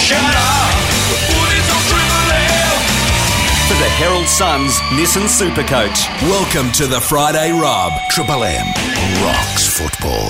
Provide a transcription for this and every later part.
Shut up. Footy's on Triple M. For the Herald Sun's Nissan Supercoach. Welcome to the Friday Rub. Triple M rocks football.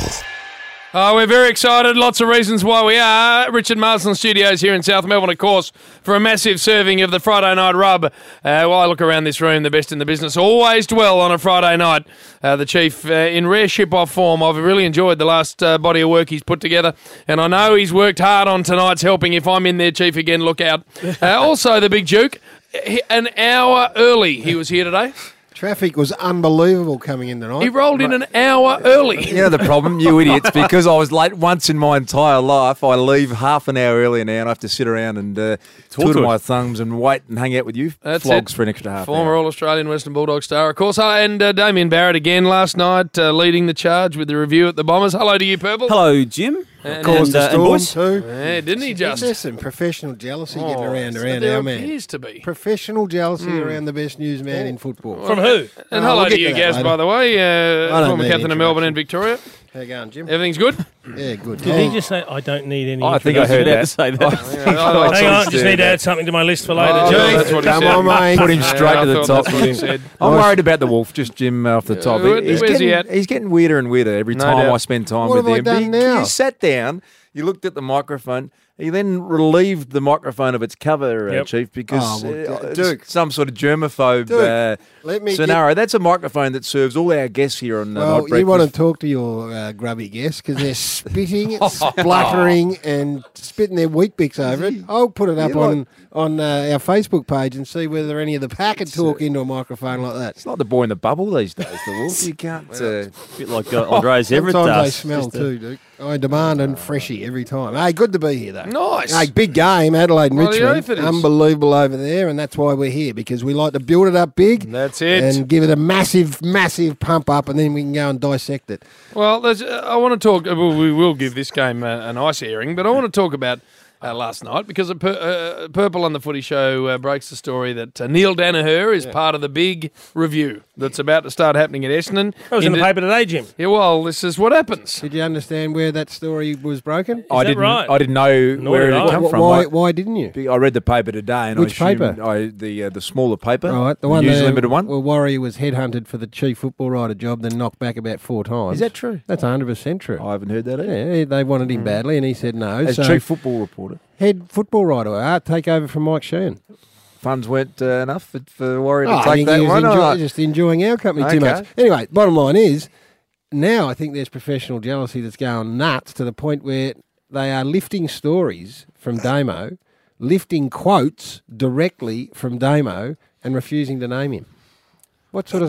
We're very excited. Lots of reasons why we are. Richard Marsden Studios here in South Melbourne, of course, for a massive serving of the Friday Night Rub. While I look around this room, the best in the business always dwell on a Friday night. The Chief, in rare ship-off form, I've really enjoyed the last body of work he's put together, and I know he's worked hard on tonight's helping. If I'm in there, Chief, again, look out. Also, the Big Duke, an hour early he was here today. Traffic was unbelievable coming in tonight. He rolled in an hour early. You know the problem, you idiots, because I was late once in my entire life. I leave half an hour earlier now and I have to sit around and twiddle my thumbs and wait and hang out with you flogs for an extra half Former hour. All-Australian Western Bulldog star, of course. And Damien Barrett again last night, leading the charge with the review at the Bombers. Hello to you, Purple. Hello, Jim. Caused the storm too. Yeah, didn't he just? There's some professional jealousy getting around there our man. appears to be. Professional jealousy around the best newsman in football. From who? And hello we'll to get you, to that Gaz, later. by the way. don't Former need captain of Melbourne and Victoria. How you going, Jim? Everything's good? Yeah, good. Did he just say, I don't need any I think I heard that. Say that. Hang on, just need to add something to my list for later. Oh, Jim. that's what he Come said. on, mate. Put him straight I to the thought top. that's what he said. I'm worried about the Wolf, just Jim off the top. Where's he at? He's getting weirder and weirder every No time doubt. I spend time What with have I him. done now? You sat down, you looked at the microphone, he then relieved the microphone of its cover, Yep. Chief, because it's Duke. some sort of germaphobe Duke, let me scenario. That's a microphone that serves all our guests here on Well, Night you want to Breakfast. talk to your grubby guests because they're spitting, spluttering, and spitting their wheat bix over it. I'll put it up on our Facebook page and see whether any of the pack could talk into a microphone like that. It's like the boy in the bubble these days, the Wolf. You can't... A bit like Andre's Everett Sometimes they does. smell Just a- too, Duke. I demand and freshie every time. Hey, good to be here, though. Nice. Hey, big game, Adelaide and Well, the Richmond. oath it is. Unbelievable over there, and that's why we're here, because we like to build it up big. That's it. And give it a massive, massive pump up, and then we can go and dissect it. Well, I want to talk. Well, we will give this game a nice airing, but I want to talk about last night because Purple on the Footy Show breaks the story that Neil Danaher is part of the big review that's about to start happening at Essendon. That was in the paper today, Jim. Yeah, well, this is what happens. Did you understand where that story was broken? I that didn't. right? I didn't know Nor where it did had I. come from. Why didn't you? I read the paper today, and Which I assumed paper? the smaller paper, Right, the one News that Limited one. Well, Warrior was headhunted for the chief football writer job, then knocked back about 4 times. Is that true? That's 100% true. I haven't heard that either. Yeah, they wanted him badly, and he said no. As so chief football reporter, head football writer, take over from Mike Sheehan. funds weren't enough for Warrior to I take think that he was one. or not? just enjoying our company too Okay. much. Anyway, bottom line is, now I think there's professional jealousy that's going nuts to the point where they are lifting stories from Damo, lifting quotes directly from Damo, and refusing to name him. What sort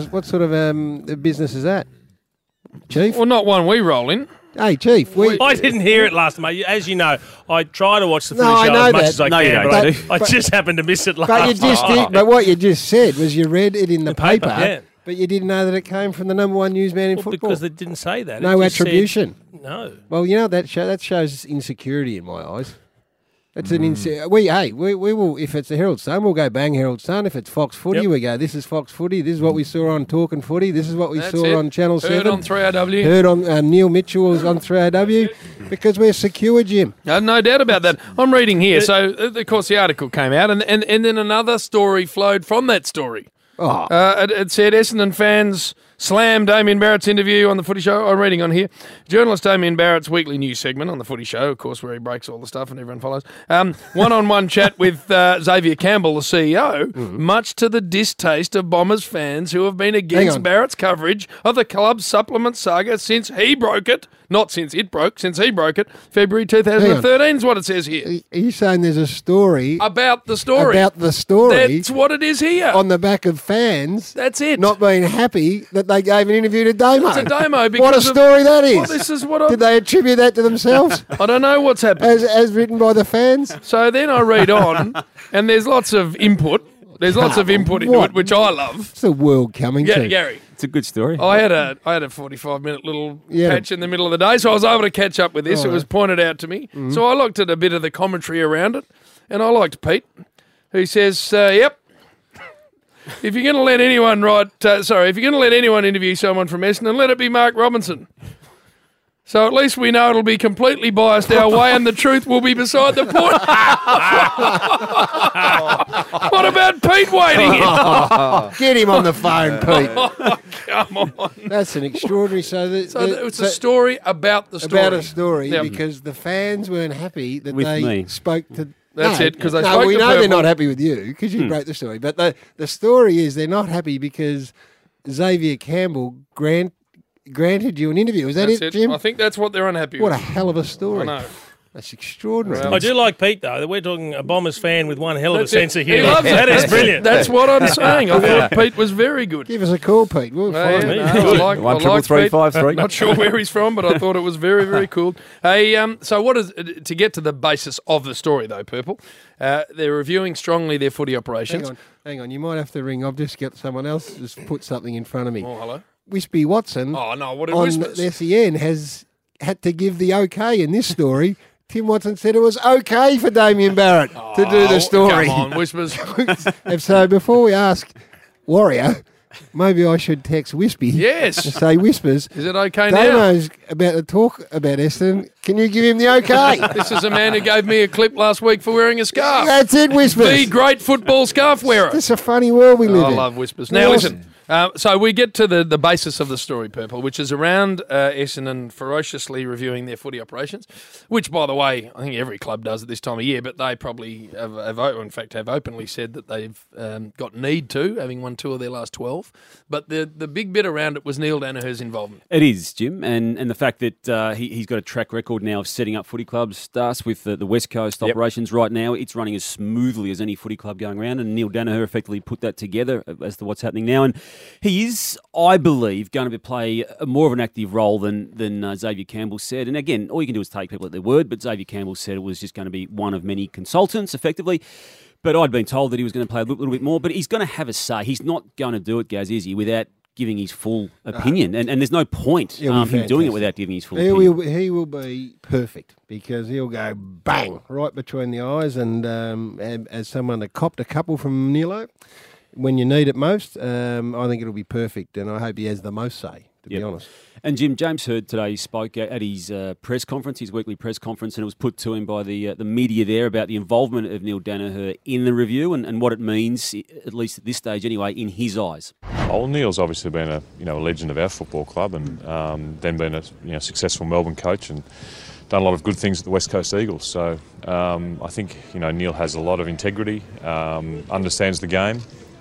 of business is that, Chief? Well, not one we roll in. Hey, Chief. I didn't hear it last night. As you know, I try to watch the No, footy I show know as much that. as I No, you can, don't, but Steve. I just happened to miss it last But you night. just did. But what you just said was you read it in the paper, yeah. but you didn't know that it came from the number one newsman in Well, football. because they didn't say that. No It just said- attribution. no. Well, you know that shows insecurity in my eyes. It's an we will, if it's the Herald Sun, we'll go bang Herald Sun. If it's Fox Footy, Yep. we go, this is Fox Footy. This is what we saw on Talking Footy. This is what we That's saw it. on Channel Heard 7. on 3AW. Heard on Neil Mitchell was on 3AW because we're secure, Jim. No doubt about that. I'm reading here. So, of course, the article came out, and then another story flowed from that story. Oh, It said Essendon fans slam Damien Barrett's interview on the Footy Show. I'm reading on here. Journalist Damien Barrett's weekly news segment on the Footy Show, of course, where he breaks all the stuff and everyone follows. One-on-one chat with Xavier Campbell, the CEO, much to the distaste of Bombers fans who have been Hang against on. Barrett's coverage of the club's supplement saga since he broke it. Not since it broke, since he broke it. February 2013 is what it says here. are you saying there's a story About the story. about the story That's what it is here. on the back of fans That's it. not being happy that they gave an interview to Damo? It's a Damo What a because of- story that is. Well, this is what Did they attribute that to themselves I don't know what's happened. as written by the fans? So then I read on, and there's lots of input. There's lots of input into What? it, which I love. It's the world coming Yeah, to. Gary. It's a good story. I had a 45-minute little Yeah. patch in the middle of the day, so I was able to catch up with this. Oh, It was pointed out to me. So I looked at a bit of the commentary around it, and I liked Pete, who says, yep, if you're going to let anyone if you're going to let anyone interview someone from Essendon, let it be Mark Robinson. So at least we know it'll be completely biased our way and the truth will be beside the point. What about Pete waiting in? Get him on the phone, Pete. Come on. That's an extraordinary. So It's a story about the story. About a story Yep. because the fans weren't happy that With they me. spoke to. That's it, 'cause they no, spoke we to know they're Purple. not happy with you because you broke the story. But the story is they're not happy because Xavier Campbell granted you an interview. Is that That's it, Jim? I think that's what they're unhappy What a with. hell of a story. I know. That's extraordinary. Well, I do like Pete, though, that we're talking a Bombers fan with one hell of a That's it. sense of He humour. loves it. That is That's- brilliant. That's what I'm saying. I thought Pete was very good. Give us a call, Pete. We'll Yeah, find no, it. I like 1 Pete. 333 Not sure where he's from, but I thought it was very, very cool. Hey, so what is to get to the basis of the story though, Purple? They're reviewing strongly their footy operations. Hang on. You might have to ring. I've just got someone else just put something in front of me. Oh, hello. Wispy Watson Oh no, what did on Whispers? SEN has had to give the okay in this story. Tim Watson said it was okay for Damien Barrett to do the story. Come on, Whispers. And so before we ask Warrior, maybe I should text Wispy. Yes. And say, Whispers, Is it okay now? Damo's about to talk about Essendon. Can you give him the okay? This is a man who gave me a clip last week for wearing a scarf. That's it, Whispers. The great football scarf wearer. It's a funny world we live I in. love Whispers. Now listen, so we get to the basis of the story, Purple, which is around Essendon ferociously reviewing their footy operations, which, by the way, I think every club does at this time of year, but they probably have openly said that they've got need to, having won 2 of their last 12. But the big bit around it was Neil Danaher's involvement. It is, Jim, and the fact that he's got a track record now of setting up footy clubs starts with the West Coast operations right now. It's running as smoothly as any footy club going around, and Neil Danaher effectively put that together as to what's happening now. And he is, I believe, going to play more of an active role than Xavier Campbell said. And again, all you can do is take people at their word, but Xavier Campbell said it was just going to be one of many consultants, effectively. But I'd been told that he was going to play a little bit more, but he's going to have a say. He's not going to do it, Gaz, is he, without giving his full opinion. And there's no point He'll be him doing it fantastic. without giving his full opinion. He will be perfect because he'll go bang right between the eyes and as someone that copped a couple from Nilo when you need it most, I think it'll be perfect and I hope he has the most say, to be honest. And Jim, James Hird today spoke at his press conference, his weekly press conference, and it was put to him by the media there about the involvement of Neil Danaher in the review and what it means, at least at this stage anyway, in his eyes. Oh, Neil's obviously been a legend of our football club, and then been a successful Melbourne coach and done a lot of good things at the West Coast Eagles. So I think Neil has a lot of integrity, understands the game,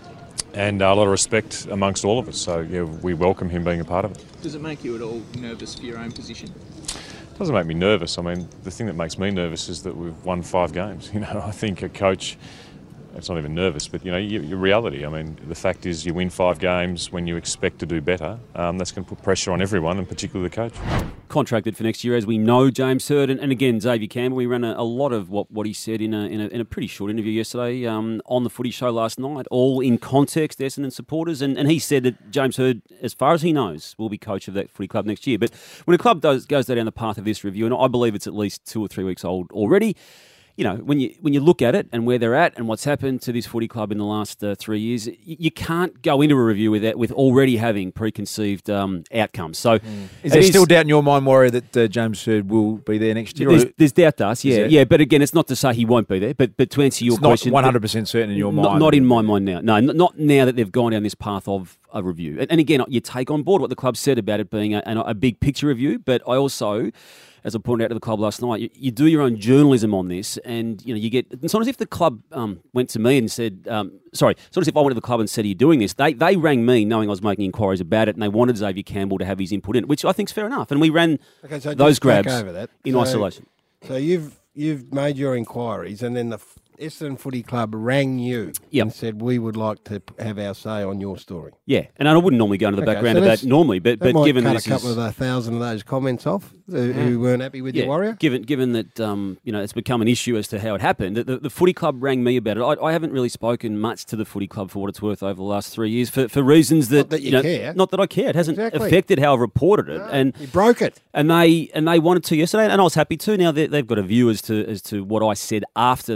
and a lot of respect amongst all of us. So we welcome him being a part of it. Does it make you at all nervous for your own position? It doesn't make me nervous. I mean, the thing that makes me nervous is that we've won 5 games. I think a coach, it's not even nervous, but your reality. I mean, the fact is you win 5 games when you expect to do better. That's going to put pressure on everyone, and particularly the coach. Contracted for next year, as we know, James Hird, and again Xavier Campbell. We ran a lot of what he said in a pretty short interview yesterday on the Footy Show last night, all in context, Essendon supporters, and he said that James Hird, as far as he knows, will be coach of that footy club next year. But when a club goes down the path of this review, and I believe it's at least 2 or 3 weeks old already. When you look at it and where they're at and what's happened to this footy club in the last 3 years, you can't go into a review with already having preconceived outcomes. So, Is there still doubt in your mind, Warrior, that James Hird will be there next year? There's doubt, Das. Yeah. But again, it's not to say he won't be there. But to answer your question, not 100% certain in your mind. Not in my mind now. No, not now that they've gone down this path of a review. And again, you take on board what the club said about it being a big picture review. But I also, as I pointed out to the club last night, you do your own journalism on this, and you get. Sometimes if the club went to me and said, sometimes if I went to the club and said, "Are you doing this?" They rang me knowing I was making inquiries about it, and they wanted Xavier Campbell to have his input in it, which I think is fair enough. And we ran those grabs over that. in isolation. So you've made your inquiries, and then the Essendon Footy Club rang you and said, we would like to have our say on your story. Yeah, and I wouldn't normally go into the background of that normally, but that might given cut this a couple of 1,000 of those comments off who weren't happy with your Warrior. Given that it's become an issue as to how it happened, the footy club rang me about it. I haven't really spoken much to the footy club for what it's worth over the last 3 years for reasons that Not that you care. Not that I care. It hasn't affected how I've reported it. And you broke it. And they wanted to yesterday, and I was happy to. Now they've got a view as to what I said after the Xavier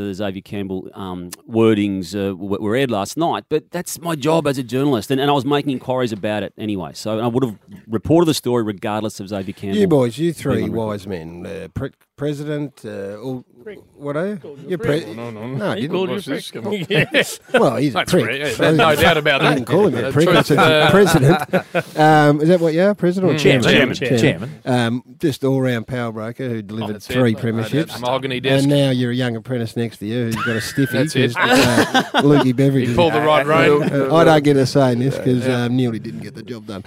Campbell wordings were aired last night, but that's my job as a journalist, and I was making inquiries about it anyway. So I would have reported the story regardless of Xavier Campbell. You boys, you three wise men, president, what are you? You're president. No, He called you a prick. Well, he's a prick. There's no doubt about I that. didn't call him a prick. I said president. Is that what you are, president or chairman? Chairman. Just all-round power broker who delivered That's it. 3 That's premierships. mahogany desk. And now you're a young apprentice next to you who's got a stiffy. That's it. Lukey Beveridge. He pulled the right rein. I don't get a say in this because Neely didn't get the job done.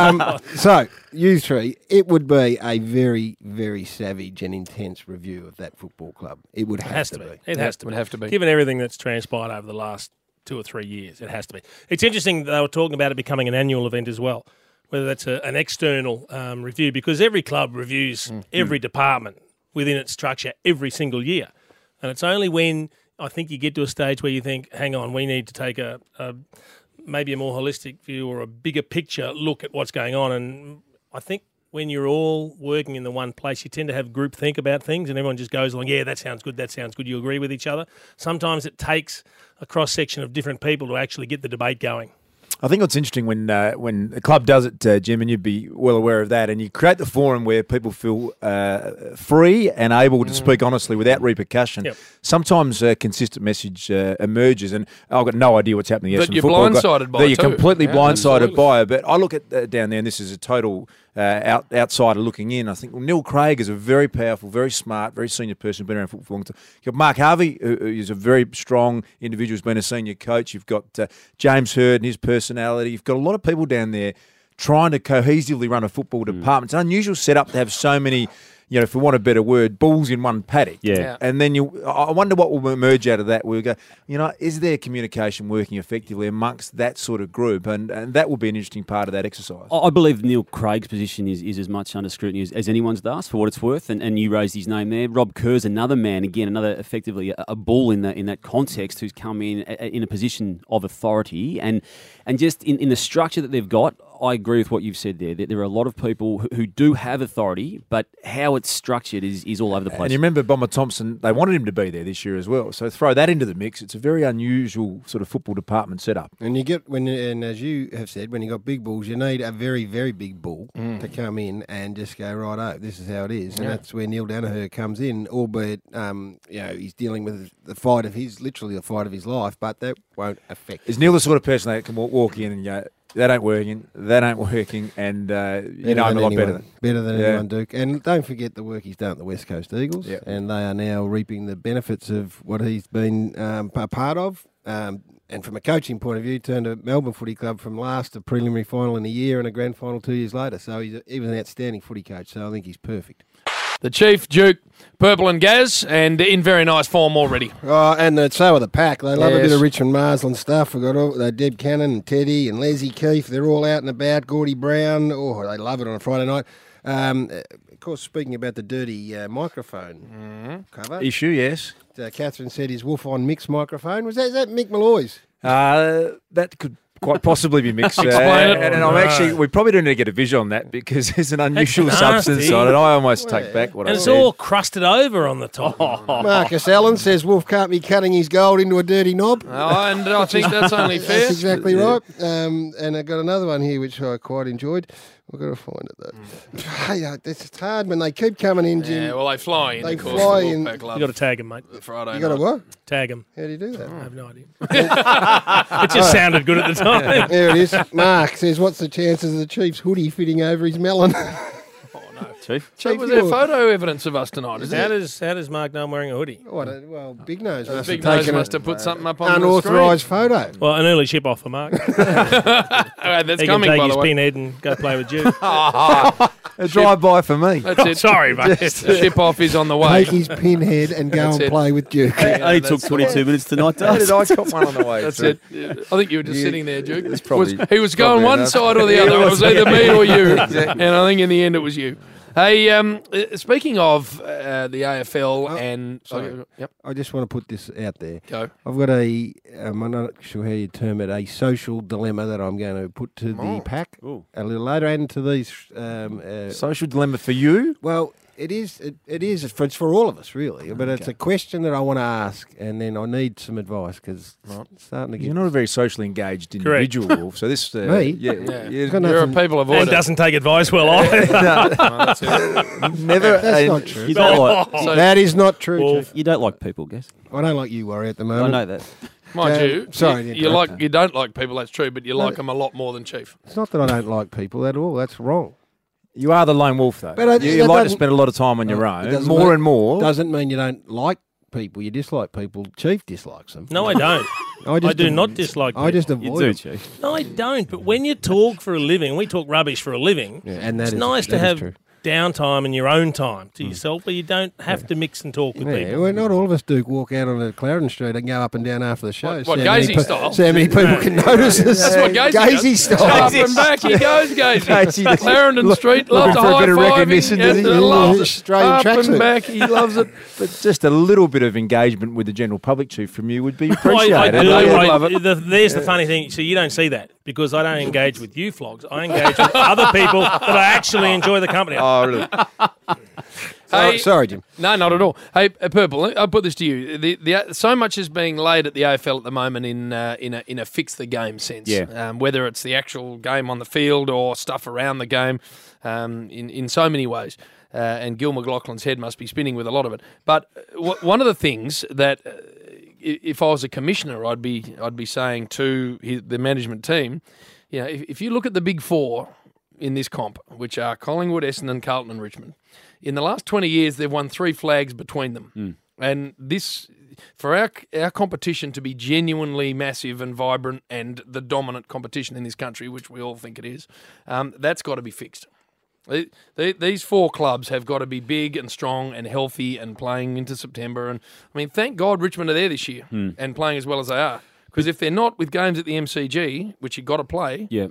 So, you three, it would be a very, very savage and intense review of that football club. It would have to be. It has to. Would have to be. Given everything that's transpired over the last 2 or 3 years, it has to be. It's interesting they were talking about it becoming an annual event as well, whether that's an external review, because every club reviews every department within its structure every single year. And it's only when I think you get to a stage where you think, hang on, we need to take a maybe a more holistic view or a bigger picture look at what's going on. And I think when you're all working in the one place, you tend to have group think about things and everyone just goes along, yeah, that sounds good, you agree with each other. Sometimes it takes a cross-section of different people to actually get the debate going. I think what's interesting when a club does it, Jim, and you'd be well aware of that, and you create the forum where people feel free and able to speak honestly without repercussion. Yep. Sometimes a consistent message emerges, and I've got no idea what's happening. But you're blindsided by it You're too. completely blindsided absolutely. by it. But I look at down there, and this is a total outsider looking in. I think Neil Craig is a very powerful, very smart, very senior person, been around football for a long time. You've got Mark Harvey, who is a very strong individual, who's been a senior coach. You've got James Hurd and his personality. You've got a lot of people down there trying to cohesively run a football department. It's an unusual setup to have so many, if we want a better word, bulls in one paddock. Yeah. And then I wonder what will emerge out of that. We'll go, is there communication working effectively amongst that sort of group? And that will be an interesting part of that exercise. I believe Neil Craig's position is as much under scrutiny as anyone's asked, for what it's worth, and you raised his name there. Rob Kerr's another man, again, another effectively a bull in that context, who's come in a position of authority, and just in the structure that they've got. I agree with what you've said there. That there are a lot of people who do have authority, but how it's structured is all over the place. And you remember Bomber Thompson, they wanted him to be there this year as well. So throw that into the mix. It's a very unusual sort of football department setup. And and as you have said, when you got big bulls, you need a very, very big bull to come in and just go, right, this is how it is. And that's where Neil Danaher comes in, albeit, he's dealing with literally the fight of his life, but that won't affect. Is Neil the sort of person that can walk in and go, that ain't working, and I'm a lot better than anyone, Duke. And don't forget the work he's done at the West Coast Eagles, and they are now reaping the benefits of what he's been a part of. And from a coaching point of view, turned to Melbourne Footy Club from last to preliminary final in a year and a grand final 2 years later. So he was an outstanding footy coach, so I think he's perfect. The Chief, Duke, Purple and Gaz, and in very nice form already. And so are the pack. They love a bit of Richmond Marsland stuff. We've got Deb Cannon and Teddy and Leslie Keefe. They're all out and about. Gordy Brown. Oh, they love it on a Friday night. Of course, speaking about the dirty microphone cover. Issue, yes. Catherine said his Wolf-on mix microphone. Is that Mick Malloy's? That could quite possibly be mixed. Explain it. And I'm we probably don't need to get a visual on that because there's an unusual substance on it. I almost take back what I said. And it's all crusted over on the top. Marcus Allen says Wolf can't be cutting his gold into a dirty knob. Oh, and I think that's only fair. That's exactly right. And I got another one here which I quite enjoyed. We've got to find it though. Hey, it's hard when they keep coming in, Jim. Yeah, well, they fly in. They of course, fly the in. Wolfpack love You got to tag him, mate. the Friday You got to night. what? Tag him. How do you do that? I have no idea. It just sounded good at the time. There it is. Mark says, what's the chances of the Chiefs hoodie fitting over his melon? Chief? So was there photo evidence of us tonight? Is How there? does Mark know I'm wearing a hoodie? Well, Big Nose must Big have Nose taken must have put something up on the unauthorised photo. Well, an early ship off for Mark. screen. That's He can coming, take by his the way. pinhead and go play with Duke. A drive-by for me. That's it. Sorry, mate. The ship off is on the way. Take his pinhead and go That's and it. play with Duke. Only took 22 minutes tonight, How did does. I cop one on the way? That's through? it. I think you were just sitting there, Duke. probably- He was going probably one enough. side or the other. It was either me or you. And I think in the end it was you. Hey, speaking of the AFL and... sorry. Yep, I just want to put this out there. go. I've got I'm not sure how you term it, a social dilemma that I'm going to put to the pack a little later and to these. Social dilemma for you? Well, It is. It's for all of us, really. But it's a question that I want to ask, and then I need some advice because it's starting to get. You're not a very socially engaged individual, Wolf. So this, Me? You're a people avoider. And doesn't take advice well either. never. That's not true. You don't like, That is not true. Wolf. Chief. you don't like people, guess. I don't like you, Warrior, at the I moment. know that. Mind you, sorry to you interrupt. you don't like people. That's true, but you like them a lot more than Chief. It's not that I don't like people at all. That's wrong. You are the lone wolf, though. But you that like to doesn't- spend a lot of time on your It own, doesn't more mean- and more. Doesn't mean you don't like people. You dislike people. Chief dislikes them. No, I don't. I do not dislike people. I just You avoid do, them. Chief. No, I don't. But when you talk for a living, we talk rubbish for a living, Yeah, and that it's is- nice to that is have true. downtime and your own time to yourself where you don't have to mix and talk with Yeah, people. well, not all of us do walk out on Clarendon Street and go up and down after the show. What, See how many Gazy style? See how many people can notice us. That's what Gazy does. style. Up and back he goes, Gazy. Clarendon Street, loves looking to for a high bit of five. recognition, does he? Loves it. Australian Up and tracksuit. back, he loves it. But just a little bit of engagement with the general public, Chief, from you would be I appreciated. do. I'd love it. There's the funny thing. So you don't see that because I don't engage with you flogs. I engage with other people that I actually enjoy the company of. Oh, really? Hey, Sorry, Jim. No, not at all. Hey, Purple, I'll put this to you. So much is being laid at the AFL at the moment in a fix the game sense. Yeah. Whether it's the actual game on the field or stuff around the game, in so many ways. And Gil McLaughlin's head must be spinning with a lot of it. But one of the things that, if I was a commissioner, I'd be saying to the management team, you know, if you look at the big four in this comp, which are Collingwood, Essendon, Carlton, and Richmond. In the last 20 years, they've won 3 flags between them. And this, for our competition to be genuinely massive and vibrant and the dominant competition in this country, which we all think it is, that's got to be fixed. These 4 clubs have got to be big and strong and healthy and playing into September. And I mean, thank God Richmond are there this year and playing as well as they are. Because if they're not with games at the MCG, which you've got to play, Yeah.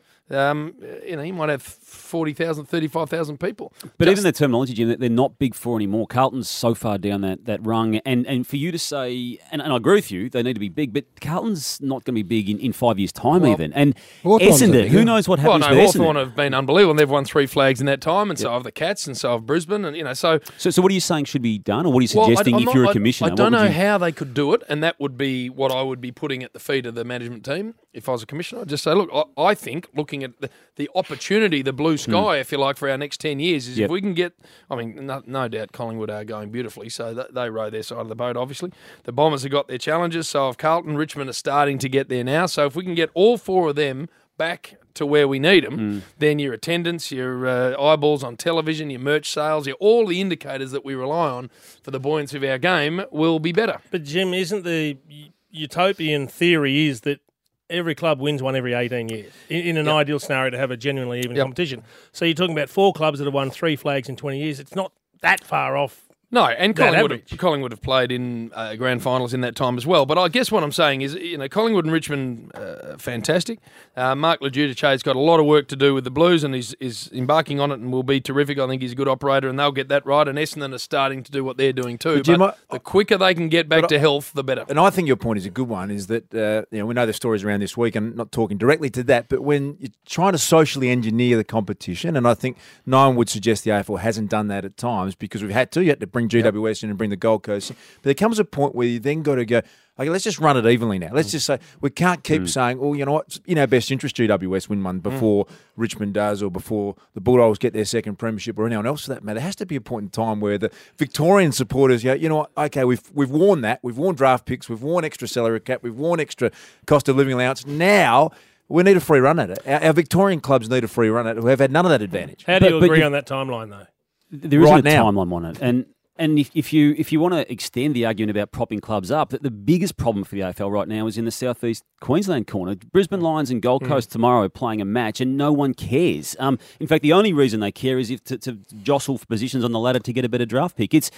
you might have 40,000, 35,000 people. But even the terminology, Jim, that they're not big four anymore. Carlton's so far down that rung. And for you to say, and I agree with you, they need to be big, but Carlton's not going to be big in 5 years' time even. And Hawthorn's Essendon, bigger. who knows what Well, happens no, with Hawthorn Essendon? have been unbelievable. And they've won 3 flags in that time, and so have the Cats, and so have Brisbane, and so. So what are you saying should be done, or what are you Well, suggesting if you're a commissioner? I don't What would know you- how they could do it, and that would be what I would be putting at the feet of the management team if I was a commissioner. I'd just say, look, I think looking at the opportunity, the blue sky, if you like, for our next 10 years is if we can get, I mean, no doubt Collingwood are going beautifully, so they row their side of the boat, obviously. The Bombers have got their challenges, so have Carlton, Richmond are starting to get there now. So if we can get all 4 of them back to where we need them, then your attendance, your eyeballs on television, your merch sales, all the indicators that we rely on for the buoyancy of our game will be better. But Jim, isn't the utopian theory is that every club wins one every 18 years in an ideal scenario to have a genuinely even competition. So you're talking about 4 clubs that have won 3 flags in 20 years. It's not that far off. No, and that Collingwood have played in grand finals in that time as well. But I guess what I'm saying is, Collingwood and Richmond, fantastic. Mark Lejudice's got a lot of work to do with the Blues and is embarking on it and will be terrific. I think he's a good operator and they'll get that right. And Essendon are starting to do what they're doing too. But Jim, the quicker they can get back to health, the better. And I think your point is a good one, is that we know the stories around this week, and not talking directly to that, but when you're trying to socially engineer the competition, and I think no one would suggest the AFL hasn't done that at times because we've had to. You had to bring GWS in and bring the Gold Coast in. But there comes a point where you then got to go, okay, let's just run it evenly now. Let's just say, we can't keep saying, oh, you know what, in our best interest, GWS win one before Richmond does or before the Bulldogs get their second premiership or anyone else for that matter. There has to be a point in time where the Victorian supporters go, you know what, okay, we've worn that. We've worn draft picks. We've worn extra salary cap. We've worn extra cost of living allowance. Now we need a free run at it. Our Victorian clubs need a free run at it who have had none of that advantage. How do you But agree you- on that timeline, though? There isn't right a now. timeline on it. And if you want to extend the argument about propping clubs up, that the biggest problem for the AFL right now is in the southeast Queensland corner. Brisbane Lions and Gold Coast tomorrow are playing a match, and no one cares. In fact, the only reason they care is if to jostle for positions on the ladder to get a better draft pick.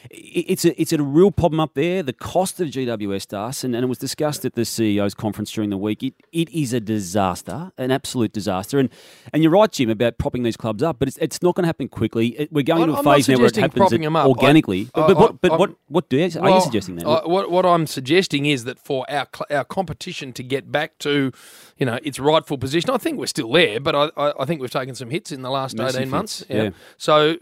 it's a real problem up there. The cost of GWS, Das, and it was discussed at the CEO's conference during the week. It is a disaster, an absolute disaster. And you're right, Jim, about propping these clubs up, but it's not going to happen quickly. We're going into a phase now where it happens organically. But what are you suggesting then? What I'm suggesting is that for our competition to get back to, its rightful position, I think we're still there, but I think we've taken some hits in the last 18 months. Yeah. So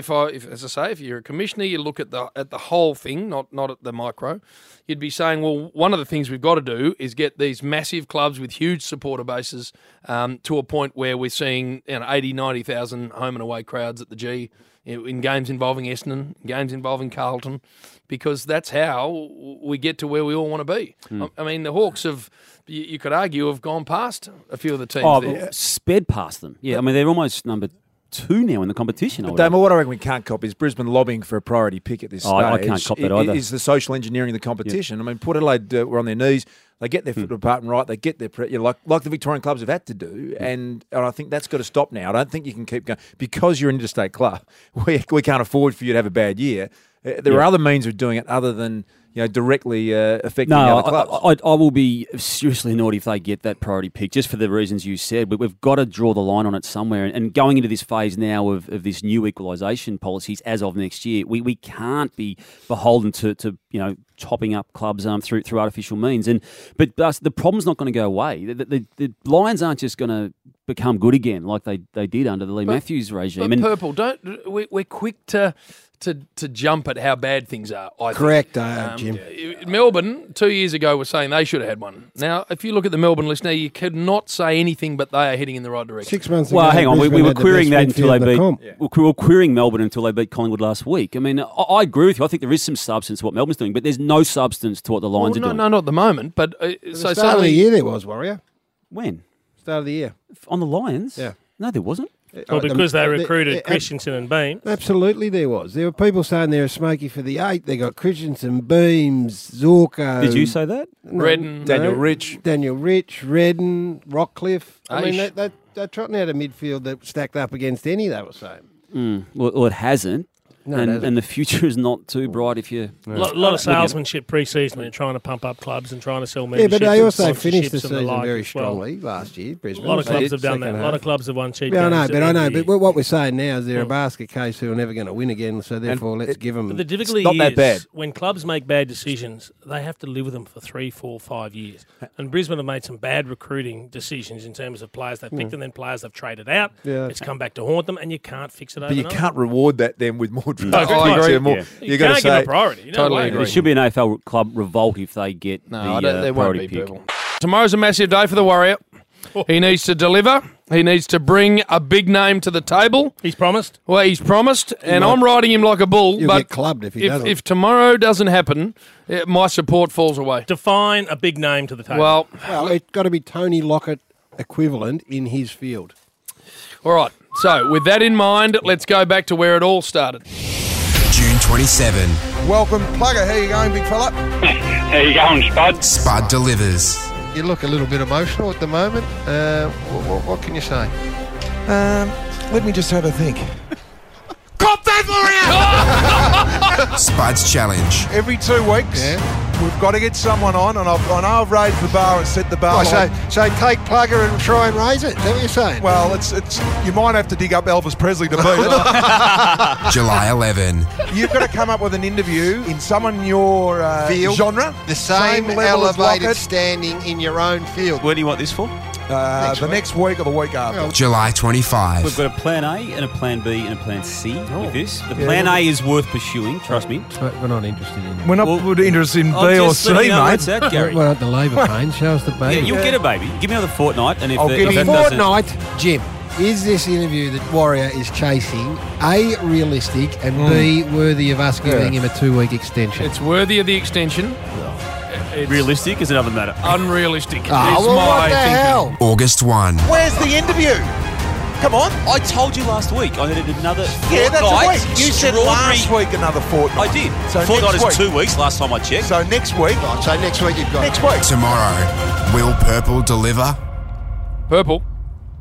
if you're a commissioner, you look at the whole thing, not at the micro. You'd be saying, well, one of the things we've got to do is get these massive clubs with huge supporter bases to a point where we're seeing 80, 90,000 home and away crowds at the G in games involving Essendon, games involving Carlton, because that's how we get to where we all want to be. I mean, the Hawks you could argue, have gone past a few of the teams there. Sped past them. Yeah, I mean, they're almost number 2 now in the competition. Damo, what I reckon we can't cop is Brisbane lobbying for a priority pick at this stage. I can't cop that either. Is the social engineering of the competition. Yeah. I mean, Port Adelaide were on their knees. They get their foot department right. They get their like the Victorian clubs have had to do, and I think that's got to stop now. I don't think you can keep going because you're an interstate club. We can't afford for you to have a bad year. There are other means of doing it other than directly affecting the other clubs. I will be seriously annoyed if they get that priority pick, just for the reasons you said. But we've got to draw the line on it somewhere. And going into this phase now of this new equalisation policies as of next year, we can't be beholden to topping up clubs through artificial means. But the problem's not going to go away. The Lions aren't just going to become good again like they did under the Lee Matthews regime. But Purple, we're quick to jump at how bad things are. I Correct, think. Jim. Melbourne 2 years ago was saying they should have had one. Now, if you look at the Melbourne list now, you could not say anything but they are heading in the right direction. 6 months ago, well, hang on, we were querying that until they beat. We were querying Melbourne until they beat Collingwood last week. I mean, I agree with you. I think there is some substance to what Melbourne's doing, but there's no substance to what the Lions are doing. No, not at the moment. But so start of the year there was, Warrior. When? Start of the year on the Lions. Yeah. No, there wasn't. Well, because they recruited Christensen and Beams. Absolutely there was. There were people saying they're smoky for the 8. They got Christensen, Beams, Zorko. Did you say that? No, Redden. Daniel Rich, Redden, Rockcliffe. I mean, they're trotting out a midfield that stacked up against any, they were saying. Well, it hasn't. No, and the future is not too bright if you... A lot of salesmanship pre-season when you're trying to pump up clubs and trying to sell memberships. Yeah, but they also finished the and season like very as well. strongly last year, Brisbane. A lot of clubs have done that. A lot of clubs have won cheap games. I know. But what we're saying now is they're a basket case who are never going to win again, so therefore let's give them... But the difficulty not that bad. is when clubs make bad decisions, they have to live with them for 3, 4, 5 years. And Brisbane have made some bad recruiting decisions in terms of players they picked and then players they've traded out. Yeah. It's come back to haunt them, and you can't fix it overnight. But you can't reward that then with more draft I picks. agree. Yeah. You can't give a priority. Totally agree. There should be an AFL club revolt if they get there won't priority be pick. people. Tomorrow's a massive day for the Warrior. He needs to deliver. He needs to bring a big name to the table. He's promised. Well, he's promised, and I'm riding him like a bull. You'll but get clubbed if he doesn't. If tomorrow doesn't happen, my support falls away. Define a big name to the table. Well, it's got to be Tony Lockett equivalent in his field. all right. So, with that in mind, let's go back to where it all started. June 27. Welcome, Plugger. How you going, big fella? How you going, Spud? Spud delivers. You look a little bit emotional at the moment. What can you say? Let me just have a think. Cop that, Warrior! Spud's challenge. Every 2 weeks, we've got to get someone on, and I know I've raised the bar and set the bar. So take Plugger and try and raise it. Is that what you're saying? Well, it's you might have to dig up Elvis Presley to beat it. July 11. You've got to come up with an interview in someone in your Field. genre. The same level as elevated Lockett. standing in your own field. Where do you want this for? Next week or the week after. July 25. We've got a plan A and a plan B and a plan C with this. The plan A is worth pursuing, trust me. We're not interested in it. We're not interested in B or C, mate. Out, Gary. We're not the labour pain. Show us the baby. Yeah, you'll get a baby. Give me another fortnight, and if I'll the, give if you that doesn't- Fortnight, Jim. Is this interview that Warrior is chasing A, realistic, and B, worthy of us giving him a 2-week extension? It's worthy of the extension. It's realistic is another matter. unrealistic. Oh, is well, my what the thinking. hell? August 1. Where's the interview? Come on. I told you last week I needed another Yeah, that's a fortnight. week. You said last week another fortnight. I did. So Fortnight next is week. 2 weeks last time I checked. So next week. Right, so next week you've got Next week. Tomorrow. Will Purple deliver? Purple.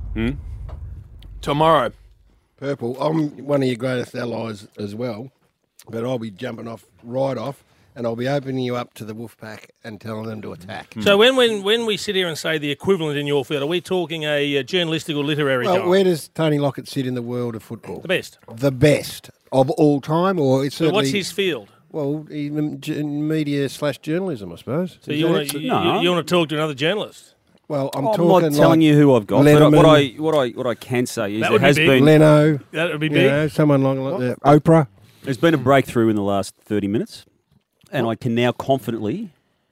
Tomorrow. Purple. I'm one of your greatest allies as well. but I'll be jumping right off, and I'll be opening you up to the Wolfpack and telling them to attack. So when we sit here and say the equivalent in your field, are we talking a journalistic or literary Well, giant? where does Tony Lockett sit in the world of football? The best. The best of all time, or it's So certainly... what's his field? Well, media/journalism, I suppose. So you want to talk to another journalist? Well, I'm not talking telling like you who I've got. Letterman. But what I can say is That there would be has big. been Leno. That would be You big. know, someone like that. Oprah. there's been a breakthrough in the last 30 minutes, and I can now confidently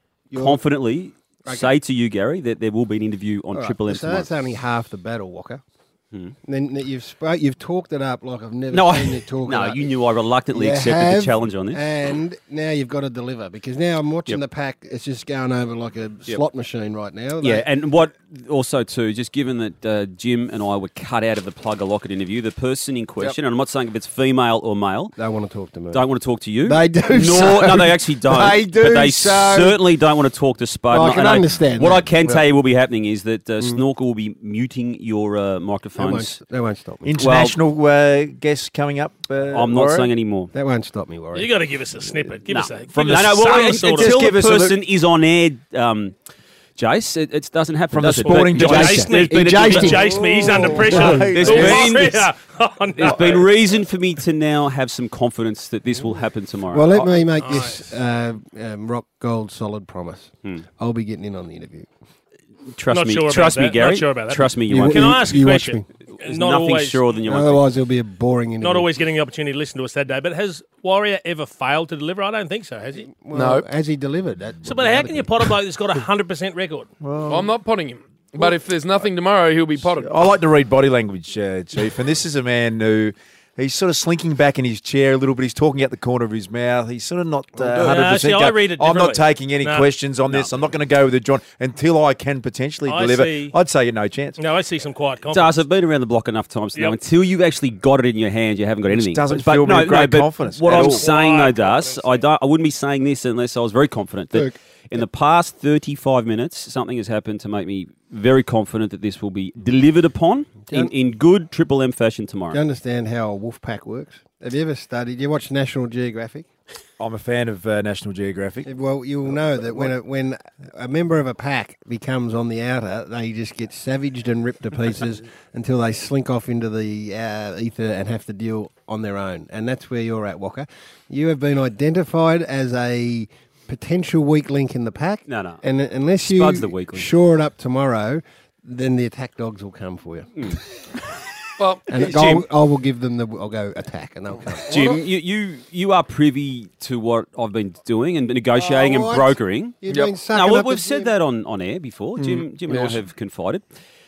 say to you, Gary, that there will be an interview on All right, Triple M so tomorrow. that's only half the battle, Walker. Then you've talked it up like I've never No, seen you talk it no, up. you knew I reluctantly You accepted have, the challenge on this. And now you've got to deliver, because now I'm watching the pack. It's just going over like a slot machine right now. Yeah, and what also too, just given that Jim and I were cut out of the Plugger Lockett interview, the person in question, and I'm not saying if it's female or male, They want to talk to me. don't want to talk to you. They do. No, they actually don't. They do But they so. certainly don't want to talk to Spud. Well, I can And understand What that. I can tell Yeah. you will be happening is that Snorkel will be muting your microphones. That won't stop me. International guests coming up. I'm not saying any more. That won't stop me, Warren. You got to give us a snippet. Give us a From give us well, some until sort of Just give the us a person is on air, Jace, it doesn't happen. From the does it? sporting But Jace. there's been a- Jace me. He's under pressure. There's There's been reason for me to now have some confidence that this will happen tomorrow. Well, let me make this rock gold solid promise. I'll be getting in on the interview. Trust Not me, sure about trust me, that. Gary. Not sure about that. Trust me, you You won't. Can I ask a You watch question? There's Not nothing always, surer than you won't. Otherwise, it'll be a boring interview. not always getting the opportunity to listen to us that day. But has Warrior ever failed to deliver? I don't think so. Has he? Well, has he delivered? So, but how can you pot a bloke that's got a 100% record? I'm not potting him. But if there's nothing tomorrow, he'll be potted. I like to read body language, Chief, and this is a man who he's sort of slinking back in his chair a little bit. He's talking out the corner of his mouth. He's sort of not 100%. see, I read it I'm not differently. taking any questions on this. I'm not going to go with it, John, until I can potentially deliver. I'd say no chance. No, I see some quiet confidence. Daz, I've been around the block enough times to know until you've actually got it in your hand, you haven't got anything. doesn't fill me with great confidence What at I'm all. saying, though, Daz, I wouldn't be saying this unless I was very confident that in the past 35 minutes, something has happened to make me very confident that this will be delivered upon in good Triple M fashion tomorrow. Do you understand how a wolf pack works? Have you ever studied? You watch National Geographic? I'm a fan of National Geographic. Well, you'll know that when a member of a pack becomes on the outer, they just get savaged and ripped to pieces until they slink off into the ether and have to deal on their own. And that's where you're at, Walker. You have been identified as a potential weak link in the pack. No. And unless you Spud's the weak link. shore it up tomorrow, then the attack dogs will come for you. Well, And Jim- I will give them I'll go attack and they'll come. Jim, you are privy to what I've been doing and negotiating and what? brokering. You've Yep. been sucking No, up we've the said Jim. that on air before. Jim and yes. I have confided.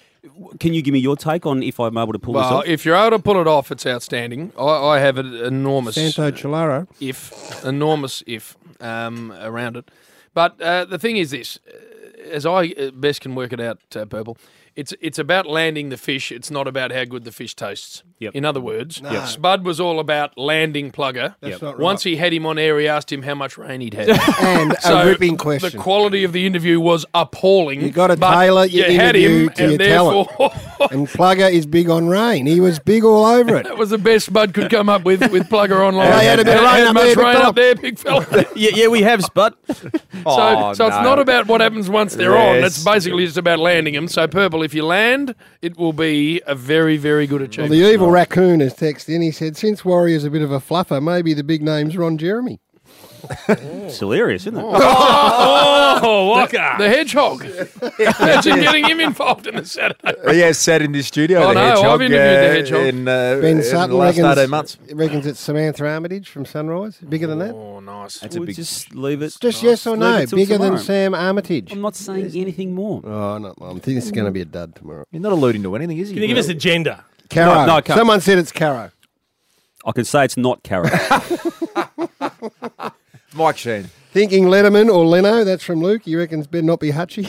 Can you give me your take on if I'm able to pull this well, off? if you're able to pull it off, it's outstanding. I have an enormous Santo Chilaro. enormous if around it. But the thing is this, as I best can work it out, Purple, it's about landing the fish. It's not about how good the fish tastes. Yep. In other words, Spud was all about landing Plugger. That's not right. Once he had him on air, he asked him how much rain he'd had. And So a ripping question. The quality of the interview was appalling. You got to but tailor your you had interview him, to and your therefore talent. And Plugger is big on rain. He was big all over it. that was the best Spud could come up with Plugger online. They had a bit of rain Had up much there, big rain fella. up there, big fella. yeah, we have, Spud. So it's not about what happens once they're on. It's basically just about landing them. So, Purple, if you land, it will be a very, very good Well, achievement. the evil raccoon has texted in. He said, since Warrior's a bit of a fluffer, maybe the big name's Ron Jeremy. It's hilarious, isn't it? Oh, Walker. The hedgehog. Imagine getting him involved in the Saturday. He has sat in this studio. I the know, hedgehog, I've interviewed the hedgehog. in Ben in Sutton the last 18 months. reckons it's Samantha Armitage from Sunrise. Bigger than that? Oh, nice. That's a We'll big. just leave it. Just yes or Leave no. it till Bigger than tomorrow. Sam Armitage. I'm not saying anything more. Oh, no, I think this is going to be a dud tomorrow. You're not alluding to anything, is he? Can you give us a gender? Caro. No, I can't. Someone said it's Caro. I can say it's not carrot. Mike Sheen. Thinking Letterman or Leno, that's from Luke. He reckons better not be Hutchie.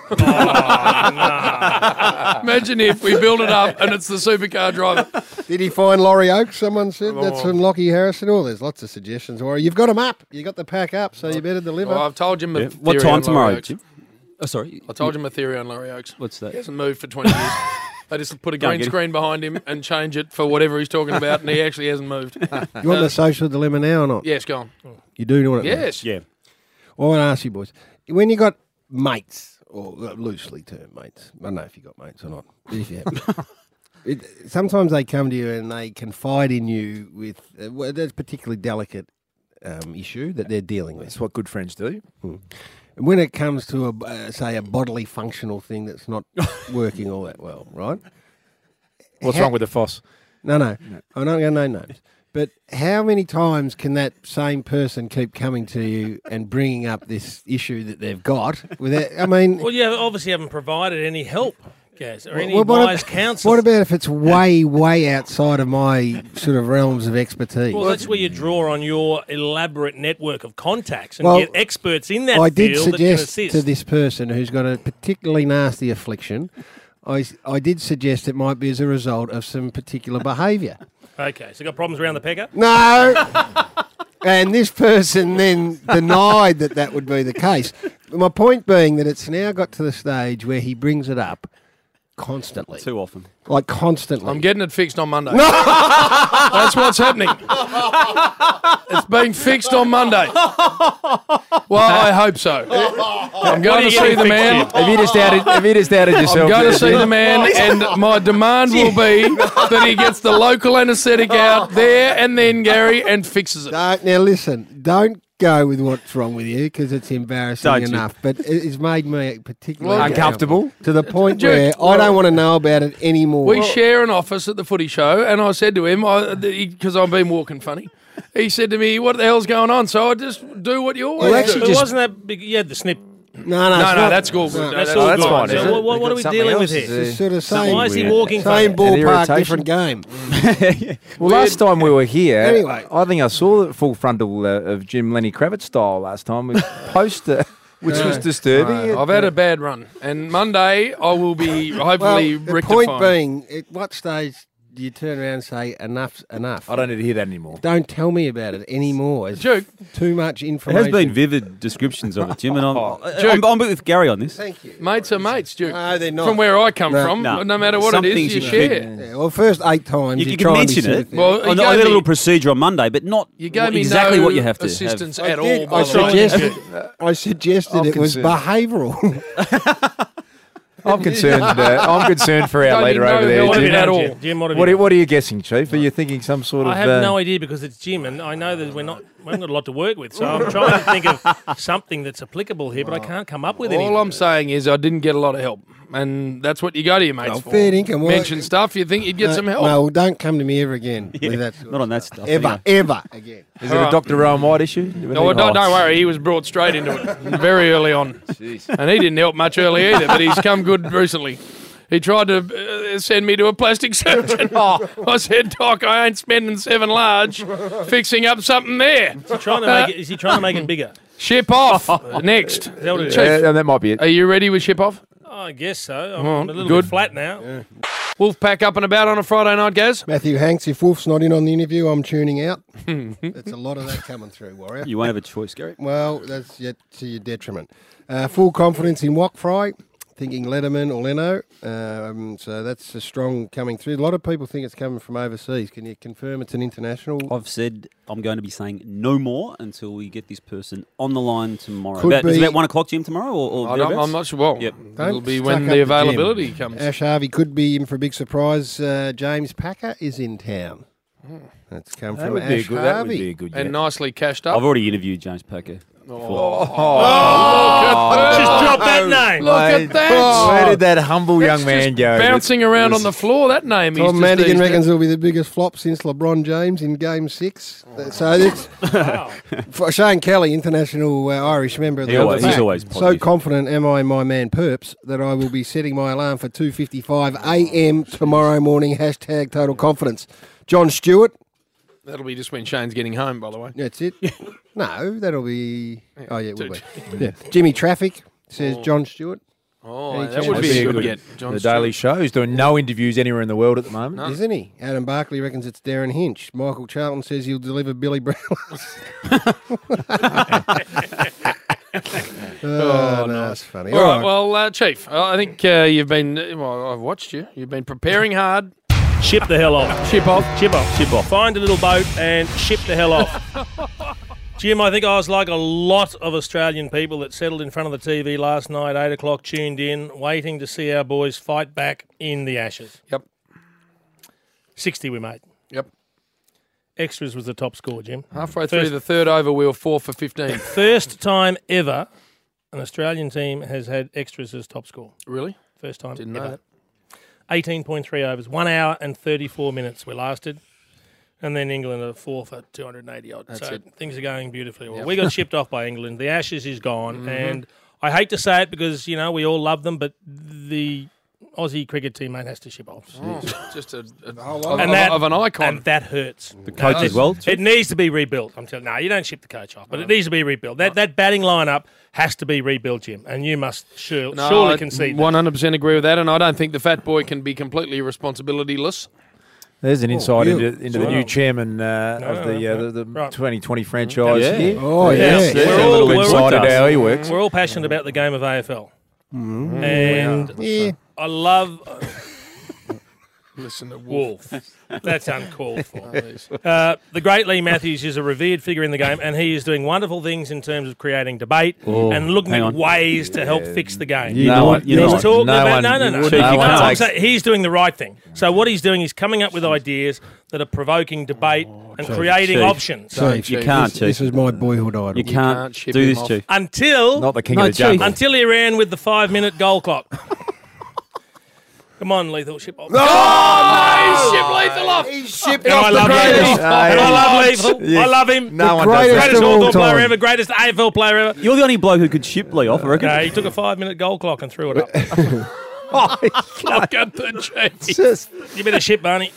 Imagine if we build it up and it's the supercar driver. Did he find Laurie Oakes? Someone said that's from Lockie Harrison. Oh, there's lots of suggestions. Or you've got them up. You got the pack up, so you better deliver. Oh, I've told you my theory What time on Laurie tomorrow, Oakes. Jim? Oh, sorry. I told you my theory on Laurie Oakes. What's that? He hasn't moved for 20 years. They just put a Go and green get him. screen behind him and change it for whatever he's talking about, and he actually hasn't moved. You want the social dilemma now or not? Yes, go on. You do want it now? Yes. Yeah. Well, I want to ask you, boys, when you got mates, or loosely termed mates, I don't know if you got mates or not, but if you have, sometimes they come to you and they confide in you with a particularly delicate issue that they're dealing with. That's what good friends do. And when it comes to, say, a bodily functional thing that's not working all that well, right? What's wrong with the Foss? No. I'm not going to name names. But how many times can that same person keep coming to you and bringing up this issue that they've got? Well, you obviously haven't provided any help, Gaz, or any what wise ab- counsel. What about if it's way, way outside of my sort of realms of expertise? Well, that's where you draw on your elaborate network of contacts and Well, get experts in that I did field that can suggest assist. to this person who's got a particularly nasty affliction, I did suggest it might be as a result of some particular behaviour. Okay, so you got problems around the pecker? No. And this person then denied that would be the case. My point being that it's now got to the stage where he brings it up constantly. Too often. Like constantly. I'm getting it fixed on Monday. That's what's happening. It's being fixed on Monday. Well, I hope so. I'm going to see the man. Have you just outed yourself? I'm going to see the man, and my demand will be that he gets the local anaesthetic out there and then, Gary, and fixes it. Now listen, don't go with what's wrong with you because it's embarrassing Don't you? enough. But it's made me particularly Uncomfortable? to the point Dude, where I don't want to know about it anymore. We share an office at the footy show, and I said to him, because I've been walking funny, he said to me, what the hell's going on? So I just do what you always Well, do. But wasn't that big? You had the snip. No, No, it's not- that's good. No, That's that's all that's good. fine, So isn't it? what are we dealing with here? It's sort of same. Why is he weird. walking Same funny? ballpark, irritation? different game. Well, last time we were here, Anyway. I think I saw the full frontal of Jim Lenny Kravitz style last time with poster, which was disturbing. I've had a bad run, and Monday I will be hopefully Well, the rectifying. point being, at what stage do you turn around and say enough's enough? I don't need to hear that anymore. Don't tell me about it anymore. It's Duke. too much There information. has been vivid descriptions of it, Jim, and Duke. I'm with Gary on this. Thank you. Mates are mates, Duke. No, they're not. From where I come No. from, No. no matter what Some it is, things you you share. can- Yeah, well, first 8 times You you can try and be mention it. sympathetic. Well, I you got gave a me- little procedure on Monday, but not You gave me exactly no what you have to assistance have. at all. by I the way. suggested, I suggested I'm it was concerned. behavioural. I'm concerned. I'm concerned for our Don't leader you know over there, what What have you Jim. at done, all. Jim? Jim, what have What you are, done? what are you guessing, Chief? Are you thinking some sort of? I have no idea because it's Jim, and I know that we haven't got a lot to work with. So I'm trying to think of something that's applicable here, but I can't come up with anything. All I'm saying is I didn't get a lot of help, and that's what you go to your mates Well, for. fair dinkum. Well, Mention stuff, you think you'd get some help. No, don't come to me ever again with that. Sort Not of on that stuff. stuff. Ever again. Is it a Dr. Rowan White issue? No, don't worry. He was brought straight into it very early on, and he didn't help much early either. But he's come good recently. He tried to send me to a plastic surgeon. I said, Doc, I ain't spending 7 large fixing up something there. Is he trying to make it bigger? Ship off next. Is that what it is? Chief, that might be it. are you ready with ship off? Oh, I guess so. I'm Oh, a little good. bit flat now. Wolfpack up and about on a Friday night, Gaz? Matthew Hanks, if Wolf's not in on the interview, I'm tuning out. That's a lot of that coming through, Warrior. You won't have a choice, Gary. Well, that's yet to your detriment. Full confidence in Wackfry, thinking Letterman or Leno. So that's a strong coming through. A lot of people think it's coming from overseas. Can you confirm it's an international? I've said I'm going to be saying no more until we get this person on the line tomorrow. Could Is it be- about 1 o'clock, Jim, tomorrow? Or thereabouts? I'm not sure. Well, Yep. it'll be Don't when stuck the up the availability gym. comes. Ash Harvey could be in for a big surprise. James Packer is in town. That's come That from would be a Ash good. That would Harvey. be a good. And Yeah. nicely cashed up. I've already interviewed James Packer. Just drop that name. Look at that. Where did that humble young man go? Bouncing around on the floor, that name is Tom just Madigan eased reckons out. it'll be the biggest flop since LeBron James in Game 6. So this, for Shane Kelly, international Irish member of the He always- Pack, he's always so positive. confident am I in my man Perps that I will be setting my alarm for 2:55 a.m. tomorrow morning. # total confidence. John Stewart. That'll be just when Shane's getting home, by the way. That's it. No, that'll be. Oh yeah, it will be. Two- Yeah. Jimmy Traffic says John Stewart. Oh, Any that chance? would That'd be a be good good. get. John The Daily Stewart. Show. He's doing no interviews anywhere in the world at the moment. Isn't he? Adam Barkley reckons it's Darren Hinch. Michael Charlton says he'll deliver Billy Brown. No, that's funny. All right, well, Chief, I think you've been. Well, I've watched you. You've been preparing hard. Ship the hell off. Ship off. Ship off. Ship off. Find a little boat and ship the hell off. Jim, I think I was like a lot of Australian people that settled in front of the TV last night, 8 o'clock, tuned in, waiting to see our boys fight back in the Ashes. Yep. 60 we made. Yep. Extras was the top score, Jim. Halfway through the third over, we were 4 for 15. First time ever an Australian team has had extras as top score. Really? First time Didn't ever. know that. 18.3 overs. 1 hour and 34 minutes we lasted. And then England are 4 for 280 odd. That's so it. things are going beautifully well. Yep. We got shipped off by England. The Ashes is gone. Mm-hmm. And I hate to say it because, you know, we all love them, but the Aussie cricket team, mate, has to ship off. Just a of an icon. And that hurts. The coach did well. It needs to be rebuilt. I'm telling you. No, you don't ship the coach off, but it needs to be rebuilt. That batting lineup has to be rebuilt, Jim, and you must surely concede that. 100% agree with that, and I don't think the fat boy can be completely responsibilityless. There's an insight into the new chairman of the Right. 2020 franchise. Yeah. Oh, yeah. Yes. There's We're a all- little we're insight all- into how he works. We're all passionate about the game of AFL. And I love... Listen to Wolf. That's uncalled for. The great Lee Matthews is a revered figure in the game, and he is doing wonderful things in terms of creating debate and looking hang at on. ways to help fix the game. No, He's talking about no. Chief, you can't I'm take- saying he's doing the right thing. So what he's doing is coming up with ideas that are provoking debate and creating Chief. options. Chief, You can't, This Chief. is my boyhood idol. You can't ship do him this, off. Chief. Until Not the king No, of the jungle. Chief. until he ran with the 5-minute goal clock. Come on, Lethal, ship off. Oh, ship Lethal off. He's shipped And off I the love greatest. Lethal. And I love Lethal. Yeah. I love him. No one greatest does Greatest of all all player time. ever, greatest AFL player ever. You're the only bloke who could ship Lee off, I reckon. He took a 5-minute goal clock and threw it up. Look at the cheese. You better ship, Barney.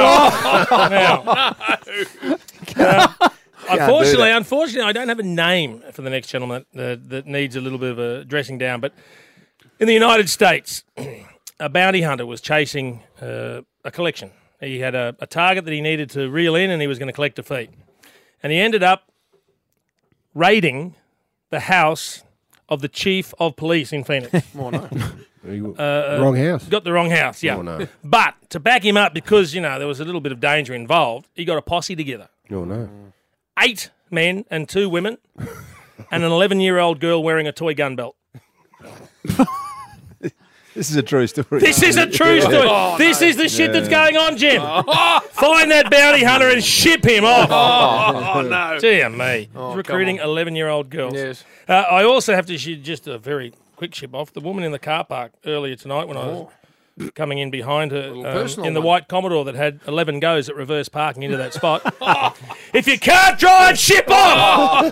Unfortunately, I don't have a name for the next gentleman that needs a little bit of a dressing down. But in the United States, a bounty hunter was chasing a collection. He had a target that he needed to reel in, and he was going to collect a fee. And he ended up raiding the house of the chief of police in Phoenix. Wrong house. Got the wrong house, yeah. Oh, no. But to back him up, because, you know, there was a little bit of danger involved, he got a posse together. Oh, no. 8 men and 2 women and an 11-year-old girl wearing a toy gun belt. This is a true story. This is a true story. This is the shit that's going on, Jim. Find that bounty hunter and ship him off. Oh, no. Dear me. Oh, He's recruiting 11-year-old girls. Yes. I also have to just a very quick ship off. The woman in the car park earlier tonight when I was coming in behind her personal in the one. white Commodore that had 11 goes at reverse parking into that spot. If you can't drive, ship off!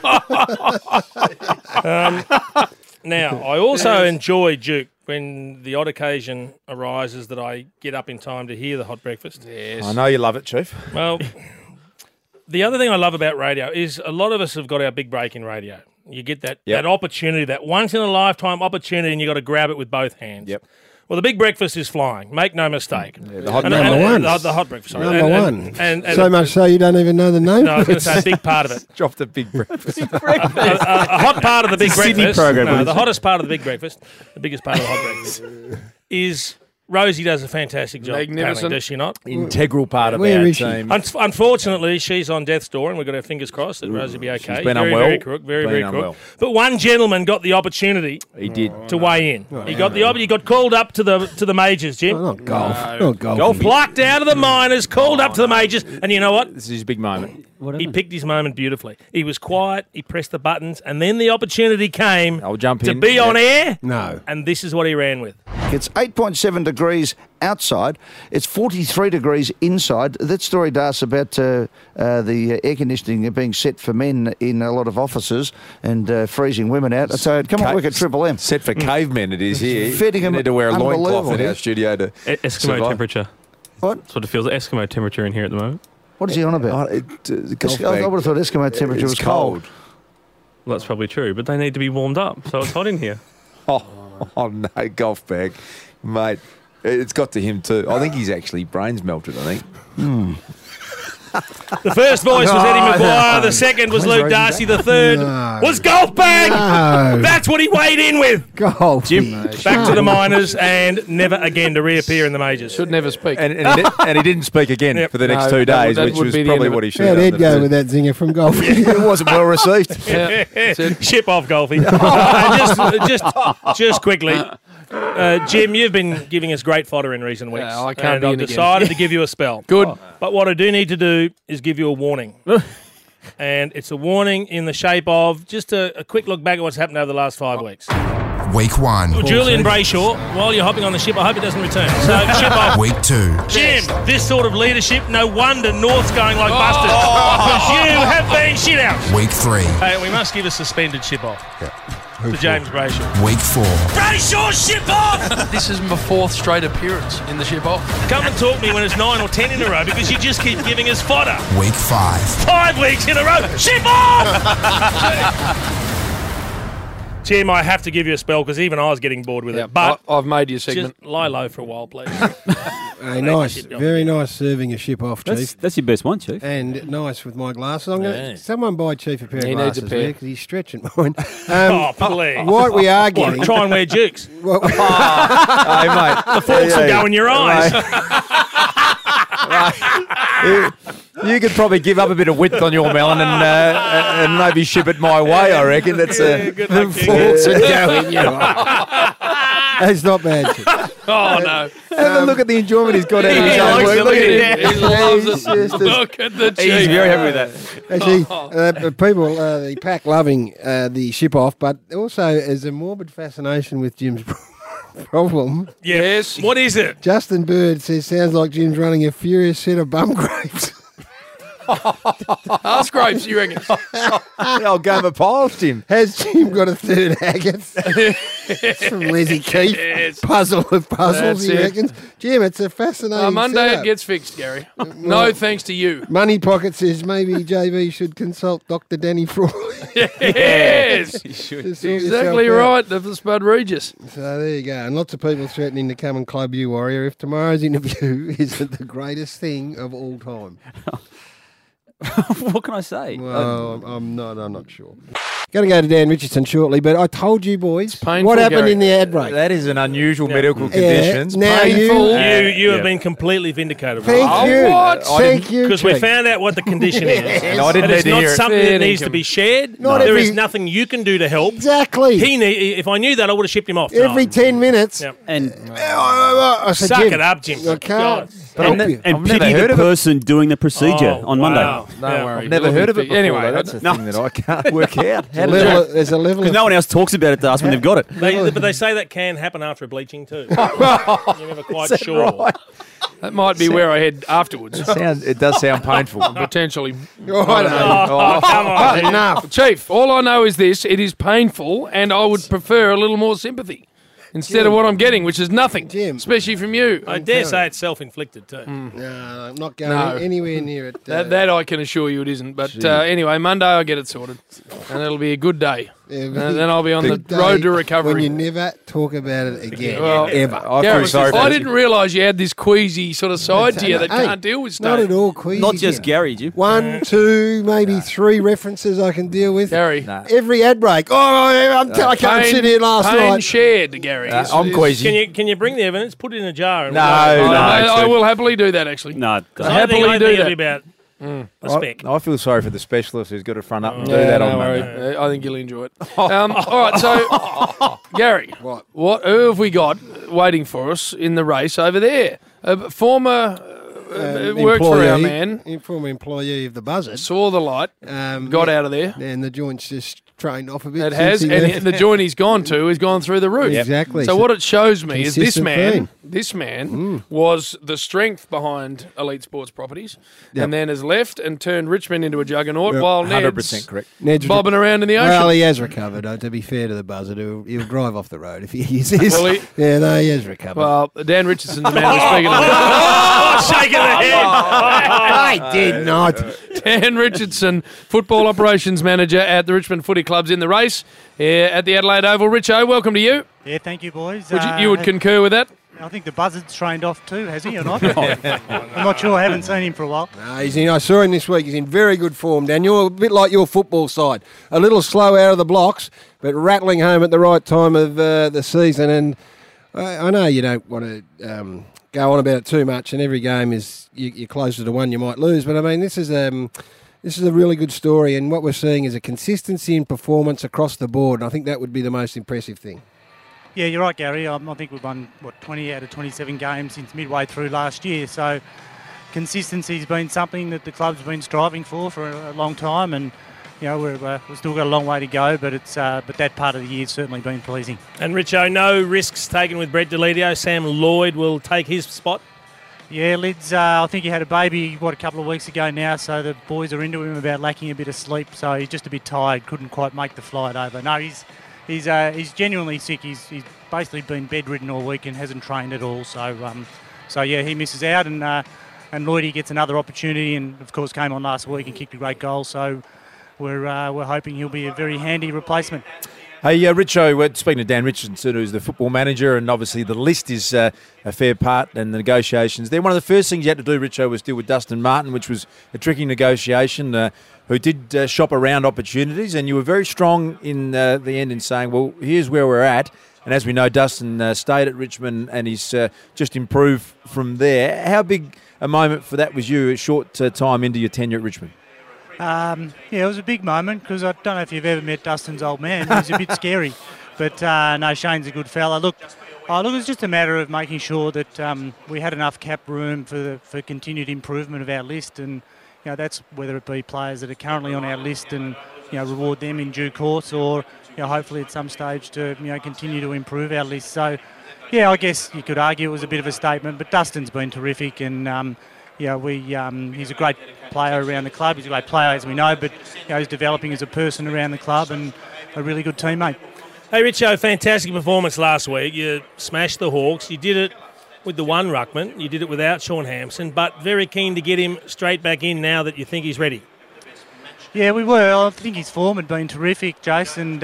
Now, I also enjoy, Duke, when the odd occasion arises that I get up in time to hear the hot breakfast. Yes. I know you love it, Chief. Well, the other thing I love about radio is a lot of us have got our big break in radio. You get that opportunity, that once-in-a-lifetime opportunity, and you got to grab it with both hands. Yep. Well, the big breakfast is flying. Make no mistake. The hot Number one. The hot breakfast. Sorry. Number one. And So much so you don't even know the name? No, I was going to say a big part of it. Drop the big breakfast. A hot part of the big Sydney breakfast. program, No, isn't the it? hottest part of the big breakfast, the biggest part of the hot breakfast, is Rosie does a fantastic job. Magnificent. apparently, does she not? Integral part of Where our is she? team. Unfortunately, she's on death's door, and we've got our fingers crossed that Rosie will be okay. She's been very, unwell. very crook, very, Been very unwell. crook. But one gentleman got the opportunity He did. to weigh in. He got he got called up to the majors, Jim. Oh, not golf. Not golf. Golf. Plucked out of the minors, called up to the majors, and you know what? This is his big moment. He picked his moment beautifully. He was quiet, he pressed the buttons, and then the opportunity came I'll jump to in. be on air, No. and this is what he ran with. It's 8.7 degrees outside. It's 43 degrees inside. That story, Das, about the air conditioning being set for men in a lot of offices and freezing women out. So come on, look at Triple M. Set for cavemen it is here. Fitting You him need to wear a loincloth in unbelievable. our studio to Eskimo survive. temperature. What? That's what it feels like. Eskimo temperature in here at the moment. What is he on about? The golf I bag. would have thought Eskimo temperature It's was cold. Well, that's probably true, but they need to be warmed up, so it's hot in here. Oh no, golf bag, mate. It's got to him too. I think he's actually brains melted. I think. The first voice was Eddie Maguire. The second was Luke Darcy. The third was Golf Bag. No. That's what he weighed in with. Golf. Jim, Back to the minors and never again to reappear in the majors. Should never speak. And he didn't speak again Yep. for the next No, 2 days, that which would was be the probably end of what it. he should How'd have Ed done. go with that zinger from golf? It wasn't well received. Ship off, Golfy. Just quickly, Jim, you've been giving us great fodder in recent weeks. I can't and be I've in again. decided to give you a spell. Good. But what I do need to do is give you a warning. And it's a warning in the shape of just a quick look back at what's happened over the last 5 weeks. Week 1. Well, Julian Brayshaw, while you're hopping on the ship, I hope he doesn't return. So, ship off. Week 2. Jim, this sort of leadership, no wonder North's going like busters. Because you have been shit out. Week 3. Hey, we must give a suspended ship off to James Brayshaw. Week 4. Brayshaw, ship off! This is my 4th straight appearance in the ship off. Come and talk to me when it's 9 or 10 in a row because you just keep giving us fodder. Week 5. 5 weeks in a row. Ship off! Jim, I have to give you a spell because even I was getting bored with it. But I've made your segment. just lie low for a while, please. Hey, nice. Very nice serving a ship off, Chief. That's your best one, Chief. And nice with my glasses. I'm Yeah. going to buy Chief a pair He of needs a glasses pair. because he's stretching mine. Oh, please. What we are getting... Try and wear jukes. what we- Hey, mate. The forks will go in your eyes. You could probably give up a bit of width on your melon and maybe ship it my way, I reckon. That's Good luck to you. Forks are going, That's not bad, Chief. Oh, no. Have a look at the enjoyment he's got out of his He own likes work. it. Look at him. He loves He's it. just as- Look at the cheek. He's very happy with that. Actually, people, the pack loving the ship off, but also as a morbid fascination with Jim's problem. Yes. What is it? Justin Bird says, sounds like Jim's running a furious set of bum grapes. Ask Grapes, you reckon? The old game of piles, Jim. Has Jim got a third agate? From Leslie Keefe. Yes. Puzzle of puzzles, That's he it. reckons. Jim, it's a fascinating Monday setup. it gets fixed, Gary. No thanks to you. Money Pocket says maybe JB should consult Dr. Danny Frawley. Yes. To sort Exactly yourself out. right, of the Spud Regis. So there you go. And lots of people threatening to come and club you, Warrior, if tomorrow's interview isn't the greatest thing of all time. What can I say? Well, I'm not sure. Going to go to Dan Richardson shortly, but I told you, boys, painful, what happened Gary. in the ad break. That is an unusual medical Yeah. conditions. Now Painful. You have been completely vindicated. Thank Oh, you. what? Thank you. Because we Chief. found out what the condition is. Yes. I didn't And it's need to not hear it. something that Fair needs to income. be shared. Not There every- is nothing you can do to help. Exactly. If I knew that, I would have shipped him off. Every tonight. 10 minutes. Yep. And I said, Suck Jim, it up, Jim. I can't. God. help And you. and I've never pity heard the of it. person doing the procedure Oh, on Monday. wow. Don't Yeah. worry. Never heard of it before. Anyway, though. That's the no. thing that I can't work out. How There's did a that- level, there's a level Because of no one else talks about it to us when they've got it. But they say that can happen after a bleaching too. You're never quite sure. That might be where I head afterwards. It does sound painful. Potentially. Oh, I know. Oh, come on. Enough. Chief, all I know is this. It is painful, and I would prefer a little more sympathy instead of what I'm getting, which is nothing, Jim. especially from you. I dare say it's self-inflicted too. No, I'm not going No. anywhere near it. That I can assure you it isn't. But anyway, Monday I'll get it sorted, and it'll be a good day. And then I'll be on the Good road day to recovery. When you never talk about it again. Well, ever. I feel Gareth, sorry for I you. didn't realise you had this queasy sort of side to you that Hey, can't deal with Not stuff. at all queasy. Not just Jim. Gary, Jim. 1, 2, maybe 3 references I can deal with. Gary. Every ad break. Oh, I can't sit here last pain night. shared, Gary. I'm queasy. Can you bring the evidence? Put it in a jar. And No, I Chief. will happily do that, actually. No, I think happily do it'll that. be about a spec. I feel sorry for the specialist who's got to front up and do Yeah, that don't on worry. Monday. I think you'll enjoy it. All right, so Gary, who have we got waiting for us in the race over there? A former worked for our man, Former employee of the Buzzard. saw the light, got out of there. And the joint's just trained off a bit. It since has, he and left. the joint he's gone to has gone through the roof. Exactly. So what it shows me is this Consistent man, theme. was the strength behind Elite Sports Properties, and then has left and turned Richmond into a juggernaut while 100% Ned's correct. Ned's bobbing around in the ocean. Well, he has recovered, to be fair to the Buzzard. He'll drive off the road if he uses. Well, he- Yeah, no, he has recovered. Well, Dan Richardson's the man who's speaking of Oh, shaking the head. I did not. Dan Richardson, football operations manager at the Richmond Footy Club's in the race here at the Adelaide Oval. Richo, welcome to you. Yeah, thank you, boys. You would concur with that? I think the buzzard's trained off too, has he or not? I'm not sure. I haven't seen him for a while. No, I saw him this week. He's in very good form, Daniel. A bit like your football side. A little slow out of the blocks, but rattling home at the right time of the season. And I know you don't want to go on about it too much, and every game is you're closer to one you might lose. But, I mean, this is a really good story, and what we're seeing is a consistency in performance across the board, and I think that would be the most impressive thing. Yeah, you're right, Gary. I think we've won, 20 out of 27 games since midway through last year. So consistency's been something that the club's been striving for a long time, and we've still got a long way to go, but that part of the year's certainly been pleasing. And Richo, no risks taken with Brett Deledio. Sam Lloyd will take his spot. Yeah, Lids, I think he had a baby, a couple of weeks ago now, so the boys are into him about lacking a bit of sleep, so he's just a bit tired, couldn't quite make the flight over. No, he's genuinely sick. He's basically been bedridden all week and hasn't trained at all, so yeah, he misses out, and Lloydie gets another opportunity, and of course came on last week and kicked a great goal, so we're hoping he'll be a very handy replacement. Hey, Richo, we're speaking to Dan Richardson, who's the football manager, and obviously the list is a fair part and the negotiations there. One of the first things you had to do, Richo, was deal with Dustin Martin, which was a tricky negotiation, who did shop around opportunities, and you were very strong in the end in saying, well, here's where we're at. And as we know, Dustin stayed at Richmond and he's just improved from there. How big a moment for that was you a short time into your tenure at Richmond? Yeah, it was a big moment because I don't know if you've ever met Dustin's old man. He's a bit scary. But no, Shane's a good fella. Look, it's just a matter of making sure that we had enough cap room for continued improvement of our list, and that's whether it be players that are currently on our list and reward them in due course, or hopefully at some stage to continue to improve our list. So yeah, I guess you could argue it was a bit of a statement, but Dustin's been terrific, and he's a great player around the club. He's a great player, as we know, but he's developing as a person around the club and a really good teammate. Hey, Richo, fantastic performance last week. You smashed the Hawks. You did it with the one ruckman. You did it without Sean Hampson, but very keen to get him straight back in now that you think he's ready. Yeah, we were. I think his form had been terrific, Jason.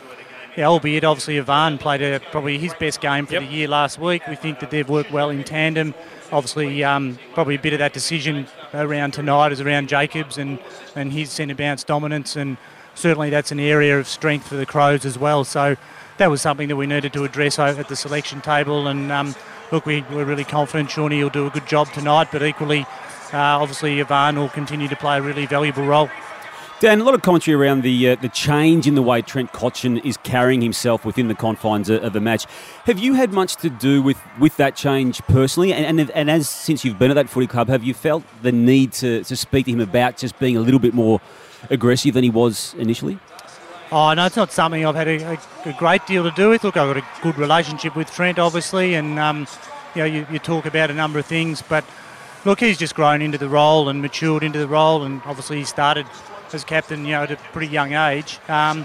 Albeit obviously Ivan played probably his best game for the year last week. We think that they've worked well in tandem. Obviously, probably a bit of that decision around tonight is around Jacobs and his centre bounce dominance, and certainly that's an area of strength for the Crows as well. So that was something that we needed to address over at the selection table. And look, we're really confident Shawnee will do a good job tonight, but equally, obviously, Ivan will continue to play a really valuable role. Dan, a lot of commentary around the change in the way Trent Cotchin is carrying himself within the confines of the match. Have you had much to do with that change personally? And as since you've been at that footy club, have you felt the need to speak to him about just being a little bit more aggressive than he was initially? Oh, no, it's not something I've had a great deal to do with. Look, I've got a good relationship with Trent, obviously, and you talk about a number of things, but look, he's just grown into the role and matured into the role, and obviously he started as captain, at a pretty young age.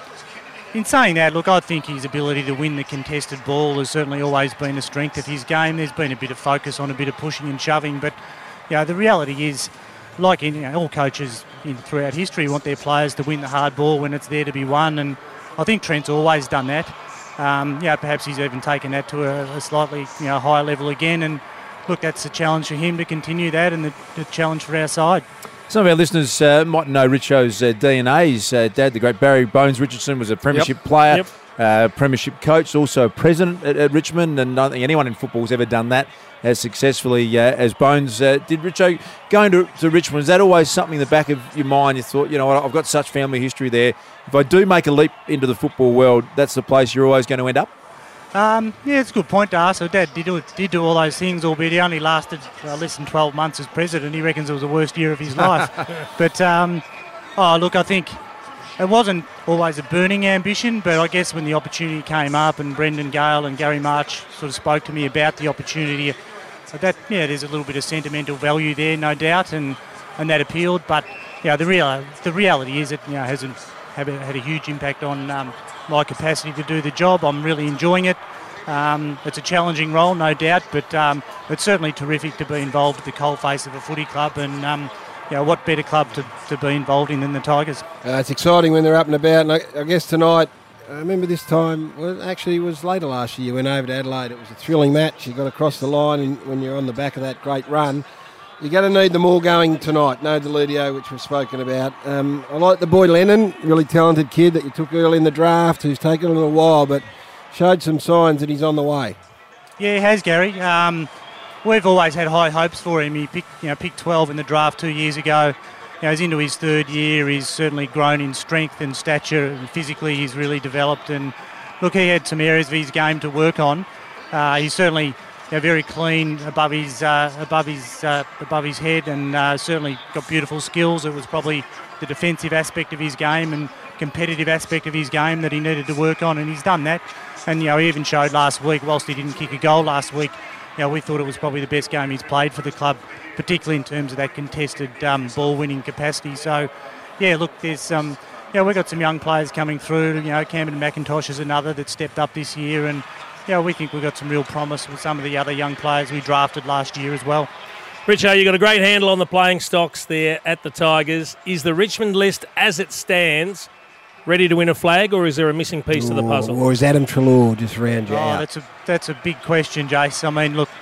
In saying that, look, I think his ability to win the contested ball has certainly always been a strength of his game. There's been a bit of focus on a bit of pushing and shoving, but the reality is, like all coaches throughout history, want their players to win the hard ball when it's there to be won, and I think Trent's always done that. Perhaps he's even taken that to a slightly higher level again, and look, that's a challenge for him to continue that, and the challenge for our side. Some of our listeners might know Richo's DNA. His dad, the great Barry Bones Richardson, was a premiership player, premiership coach, also president at Richmond, and I don't think anyone in football has ever done that as successfully as Bones did. Richo, going to Richmond, is that always something in the back of your mind? You thought, I've got such family history there. If I do make a leap into the football world, that's the place you're always going to end up? It's a good point to ask. So Dad did do all those things, albeit he only lasted less than 12 months as president. He reckons it was the worst year of his life. But, look, I think it wasn't always a burning ambition, but I guess when the opportunity came up and Brendan Gale and Gary March sort of spoke to me about the opportunity, there's a little bit of sentimental value there, no doubt, and that appealed. But, the reality is it hasn't had a huge impact on my capacity to do the job. I'm really enjoying it. It's a challenging role, no doubt, but it's certainly terrific to be involved at the coalface of a footy club, and what better club to be involved in than the Tigers? It's exciting when they're up and about, and I guess tonight I remember this time, well, actually it was later last year, went over to Adelaide. It was a thrilling match. You got across the line and when you're on the back of that great run. You're going to need them all going tonight. No Delidio, which we've spoken about. I like the boy Lennon, really talented kid that you took early in the draft, who's taken a little while, but showed some signs that he's on the way. Yeah, he has, Gary. We've always had high hopes for him. He picked 12 in the draft 2 years ago. He's into his third year. He's certainly grown in strength and stature, and physically he's really developed. And look, he had some areas of his game to work on. He's certainly very clean above his head, and certainly got beautiful skills. It was probably the defensive aspect of his game and competitive aspect of his game that he needed to work on, and he's done that. And he even showed last week, whilst he didn't kick a goal last week, we thought it was probably the best game he's played for the club, particularly in terms of that contested ball-winning capacity. So, look, there's we've got some young players coming through. Camden McIntosh is another that stepped up this year, and we think we've got some real promise with some of the other young players we drafted last year as well. Richo, you've got a great handle on the playing stocks there at the Tigers. Is the Richmond list, as it stands, ready to win a flag, or is there a missing piece to the puzzle? Or is Adam Treloar just round you out? That's a big question, Jace. I mean, look,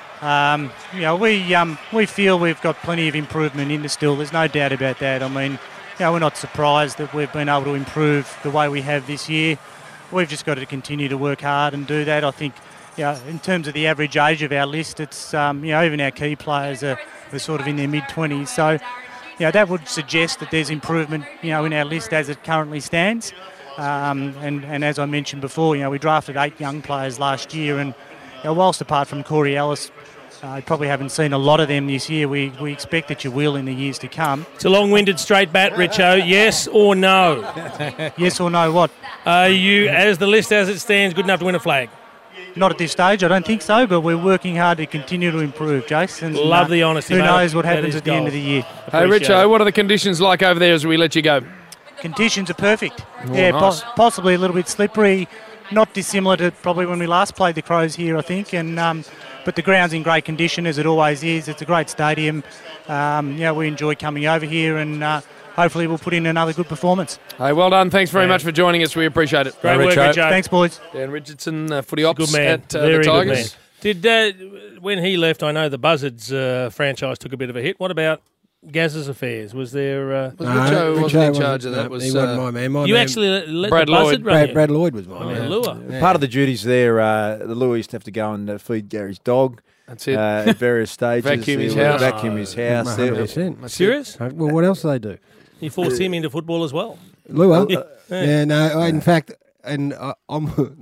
we feel we've got plenty of improvement in the still. There's no doubt about that. I mean, we're not surprised that we've been able to improve the way we have this year. We've just got to continue to work hard and do that. I think, in terms of the average age of our list, it's, even our key players are sort of in their mid-20s. So, that would suggest that there's improvement, in our list as it currently stands. And as I mentioned before, we drafted 8 young players last year, and whilst apart from Corey Ellis, you probably haven't seen a lot of them this year. We expect that you will in the years to come. It's a long-winded straight bat, Richo. Yes or no? Yes or no what? Are you, as the list as it stands, good enough to win a flag? Not at this stage, I don't think so, but we're working hard to continue to improve, Jason. Love the honesty, Who mate. knows what That happens is at the end of the year. Hey, Richo, what are the conditions like over there as we let you go? Conditions are perfect. Nice. Possibly a little bit slippery, not dissimilar to probably when we last played the Crows here, I think. And but the ground's in great condition, as it always is. It's a great stadium. We enjoy coming over here, and hopefully we'll put in another good performance. Hey, well done. Thanks very much for joining us. We appreciate it. Great work, Richo. Thanks, boys. Dan Richardson, footy ops Good man. at Very the good man. Tigers. Did when he left, I know the Buzzards franchise took a bit of a hit. What about Gaz's affairs? Was there... Richo wasn't in charge of that. He wasn't my man. You actually let Brad the Buzzard Lloyd. run it? Brad Lloyd was my man. Lure. Yeah. Part of the duties there, the Lure used to have to go and feed Gary's dog. That's it. At various stages. Vacuum his He would house. Vacuum his house. 100%. Serious? Well, what else do they do? You forced him into football as well. Lua? Yeah. No, in fact, and on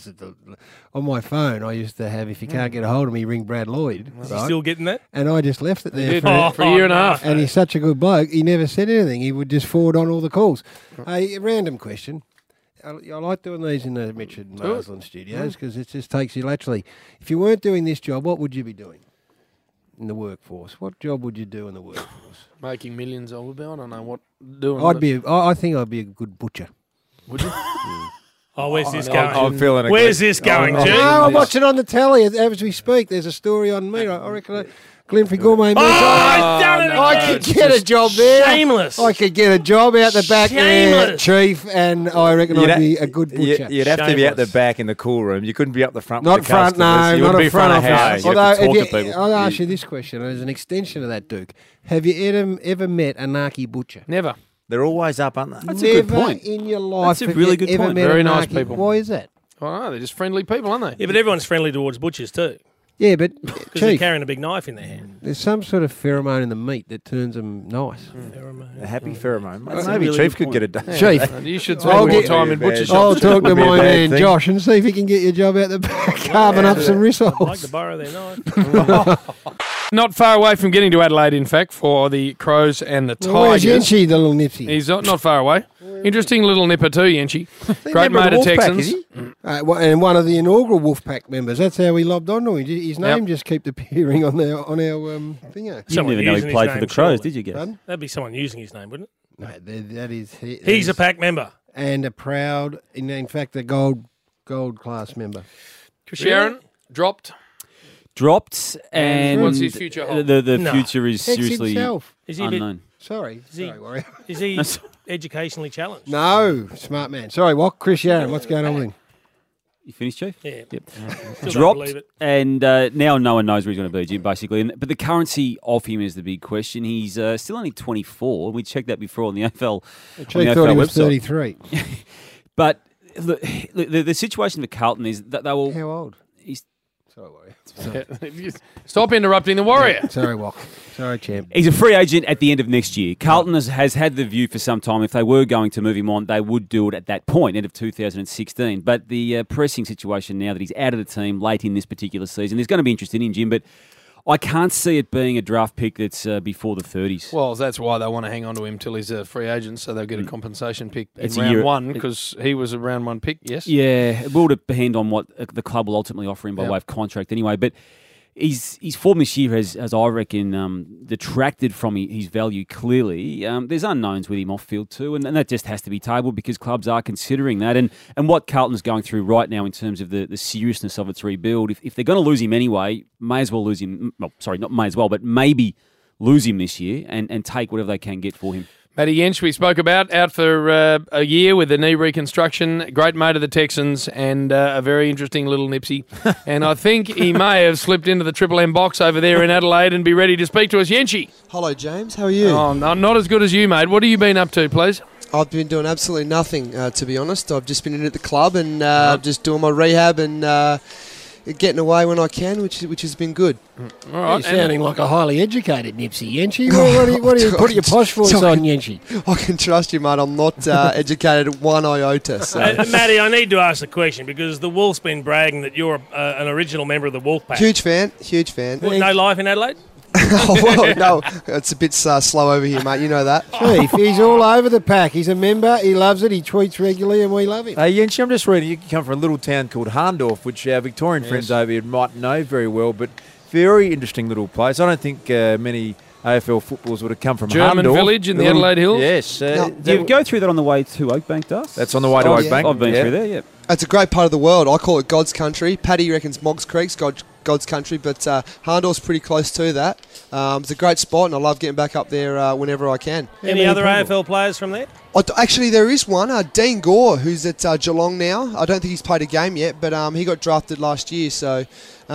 my phone, I used to have, if you can't get a hold of me, ring Brad Lloyd. Is he still getting that? And I just left it there did, for a year and a half. And he's such a good bloke, he never said anything. He would just forward on all the calls. Hey, a random question. I like doing these in the Richard Marsland studios because it just takes you laterally. If you weren't doing this job, what would you be doing in the workforce? What job would you do in the workforce? Making millions, I would be. I don't know what doing. I think I'd be a good butcher. Would you? Oh, where's this going? I'm feeling it. Where's this going, G? No, I'm watching on the telly as we speak. There's a story on me. I reckon Glenfrey Gourmet. He's done it I again. could get a job there. Shameless. I could get a job out the back there, Shameless. Chief, and I reckon I'd be a good butcher. You'd have to be out the back in the cool room. You couldn't be up the front Not with the front, customers. no, You not wouldn't be a front of office. house. You Although, have to talk to people. I'll ask you this question as an extension of that, Duke. Have you ever met a Naki butcher? Never. They're always up, aren't they? That's a good point. In your life, That's a really good point. Very nice Naki. people. Why is that? Oh, no, they're just friendly people, aren't they? Yeah, but everyone's friendly towards butchers too. Yeah, but Because they're Chief, carrying a big knife in their hand. there's some sort of pheromone in the meat that turns them nice. A happy pheromone. That's a Maybe really Chief good could get it done. Chief, You should I'll spend more get- time in butcher I'll shops. talk to Would be a my bad man thing. Josh and see if he can get your job out the back, carving up some I'd like rissoles. to borrow their knife. Not far away from getting to Adelaide, in fact, for the Crows and the Well, where's Tigers. Yenchi, the little nipsy? He's not far away. Interesting little nipper too, Yenchi. Great member of mate of the Wolfpack, Texans. is he? And one of the inaugural Wolfpack members. That's how we lobbed onto him. His name Yep. just kept appearing on our thingo. You didn't Someone even know using he his played for name, the Crows, surely. did you, Gav? Pardon? That'd be someone using his name, wouldn't it? No, that is. He's a pack member. and a proud, in fact, a gold class member. Chris Sharon dropped. Dropped, and what's his future hold? The No. future is Hex seriously himself. Is he a bit- unknown. Sorry, Is he- sorry, Warrior. Is he? educationally challenged. No, smart man. Sorry, what? Chris Yarran, what's going on with him? You finished, Chief? Yeah. Yep. Still don't Dropped, believe it. and now no one knows where he's going to be, Jim, basically. But the currency of him is the big question. He's still only 24. We checked that before on the AFL. Actually, thought he was 33. But look, the situation for Carlton is that they will... How old? He's... Sorry, Warrior. Stop interrupting the Warrior. Sorry, Wok. Sorry, champ. He's a free agent at the end of next year. Carlton has had the view for some time, if they were going to move him on, they would do it at that point, end of 2016. But the pressing situation now that he's out of the team late in this particular season, there's going to be interest in Jim, but I can't see it being a draft pick that's before the 30s. Well, that's why they want to hang on to him till he's a free agent, so they'll get a compensation pick It's in a round year- one, because he was a round one pick, yes? Yeah, it will depend on what the club will ultimately offer him by way of contract anyway. But his form this year has I reckon, detracted from his value clearly. There's unknowns with him off field too, and that just has to be tabled because clubs are considering that. And what Carlton's going through right now in terms of the seriousness of its rebuild, if they're going to lose him anyway, may as well lose him. Well, sorry, not may as well, but maybe lose him this year and take whatever they can get for him. Matty Yench, we spoke about, out for a year with a knee reconstruction, great mate of the Texans, and a very interesting little Nipsey. And I think he may have slipped into the Triple M box over there in Adelaide and be ready to speak to us. Yenchie. Hello, James. How are you? Oh, not as good as you, mate. What have you been up to, please? I've been doing absolutely nothing, to be honest. I've just been in at the club and just doing my rehab and getting away when I can, which has been good. All right. You're sounding like a highly educated Nipsey, Yenchie. What do you put your posh voice on, Yenchie? I can trust you, mate. I'm not educated one iota. So. Matty, I need to ask a question because the Wolf's been bragging that you're an original member of the Wolfpack. Huge fan. What, no life in Adelaide? Oh, well, no, it's a bit slow over here, mate. You know that. Chief, he's all over the pack. He's a member. He loves it. He tweets regularly, and we love him. Hey, Yenchie, I'm just reading. You come from a little town called Harndorf, which our Victorian friends over here might know very well, but very interesting little place. I don't think many AFL footballers would have come from German Harndorf. village in the Adelaide Hills? Yes. Do you go through that on the way to Oakbank, Dust? That's on the way to Oakbank. I've been through there, yeah. It's a great part of the world. I call it God's country. Paddy reckons Moggs Creek's God's country, but Harndorf's pretty close to that. It's a great spot, and I love getting back up there whenever I can. Any other AFL players from there? Actually, there is one. Dean Gore, who's at Geelong now. I don't think he's played a game yet, but he got drafted last year. So,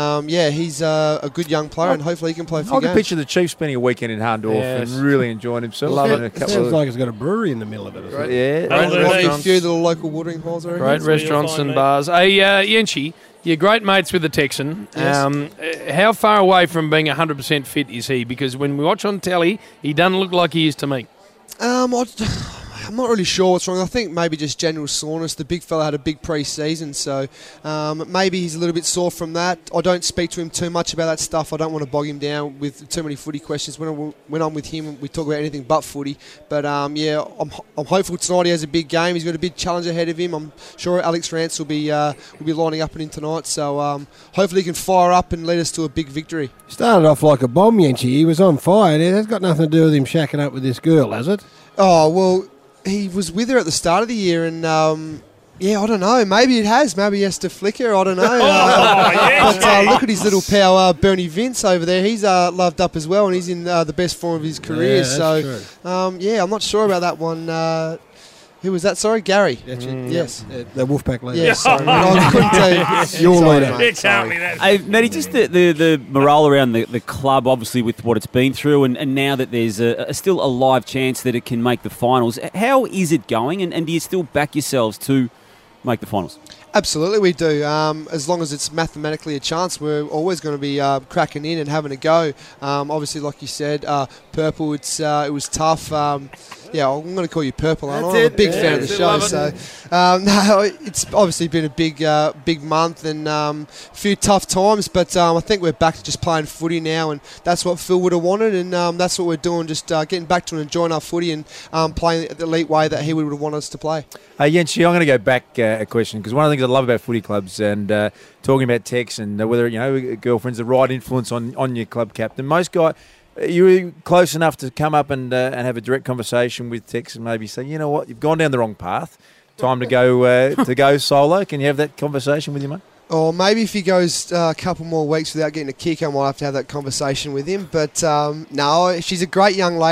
he's a good young player, and hopefully he can play a few I games. can picture the Chiefs spending a weekend in Harndorf and really enjoying himself. It sounds like it's got a brewery in the middle of it. A few little local watering holes. Great restaurants and bars. Hey, Yenchie, you're great mates with the Texan. Yes. How far away from being 100% fit is he? Because when we watch on telly, he doesn't look like he is to me. I'm not really sure what's wrong. I think maybe just general soreness. The big fella had a big pre-season, so maybe he's a little bit sore from that. I don't speak to him too much about that stuff. I don't want to bog him down with too many footy questions. When I'm with him, we talk about anything but footy. But I'm hopeful tonight he has a big game. He's got a big challenge ahead of him. I'm sure Alex Rance will be lining up in tonight. So hopefully he can fire up and lead us to a big victory. Started off like a bomb, Yenchie. He was on fire. It has got nothing to do with him shacking up with this girl, has it? Oh, well, he was with her at the start of the year, and I don't know. Maybe it has. Maybe he has to flick her. I don't know. But look at his little pal, Bernie Vince over there. He's loved up as well, and he's in the best form of his career. Yeah, I'm not sure about that one. Who was that? Sorry, Gary. That's it. Yes. The Wolfpack leader. Yeah, sorry. I couldn't tell you. Your leader. Hey, Matty, just the morale around the club, obviously, with what it's been through, and now that there's still a live chance that it can make the finals. How is it going, and do you still back yourselves to make the finals? Absolutely, we do. As long as it's mathematically a chance, we're always going to be cracking in and having a go. Obviously, like you said, Purple, it was tough. I'm going to call you Purple, aren't I? I'm a big fan of the show. So, it's obviously been a big month and a few tough times, but I think we're back to just playing footy now, and that's what Phil would have wanted, and that's what we're doing, just getting back to enjoying our footy and playing the elite way that he would have wanted us to play. Yenchie, I'm going to go back a question, because one of the things I love about footy clubs and talking about Tex and whether girlfriend's the right influence on your club captain. Most guys, you're close enough to come up and have a direct conversation with Tex and maybe say, you know what, you've gone down the wrong path. Time to go solo. Can you have that conversation with your mate? Or maybe if he goes a couple more weeks without getting a kick, I might have to have that conversation with him. But no, she's a great young lady.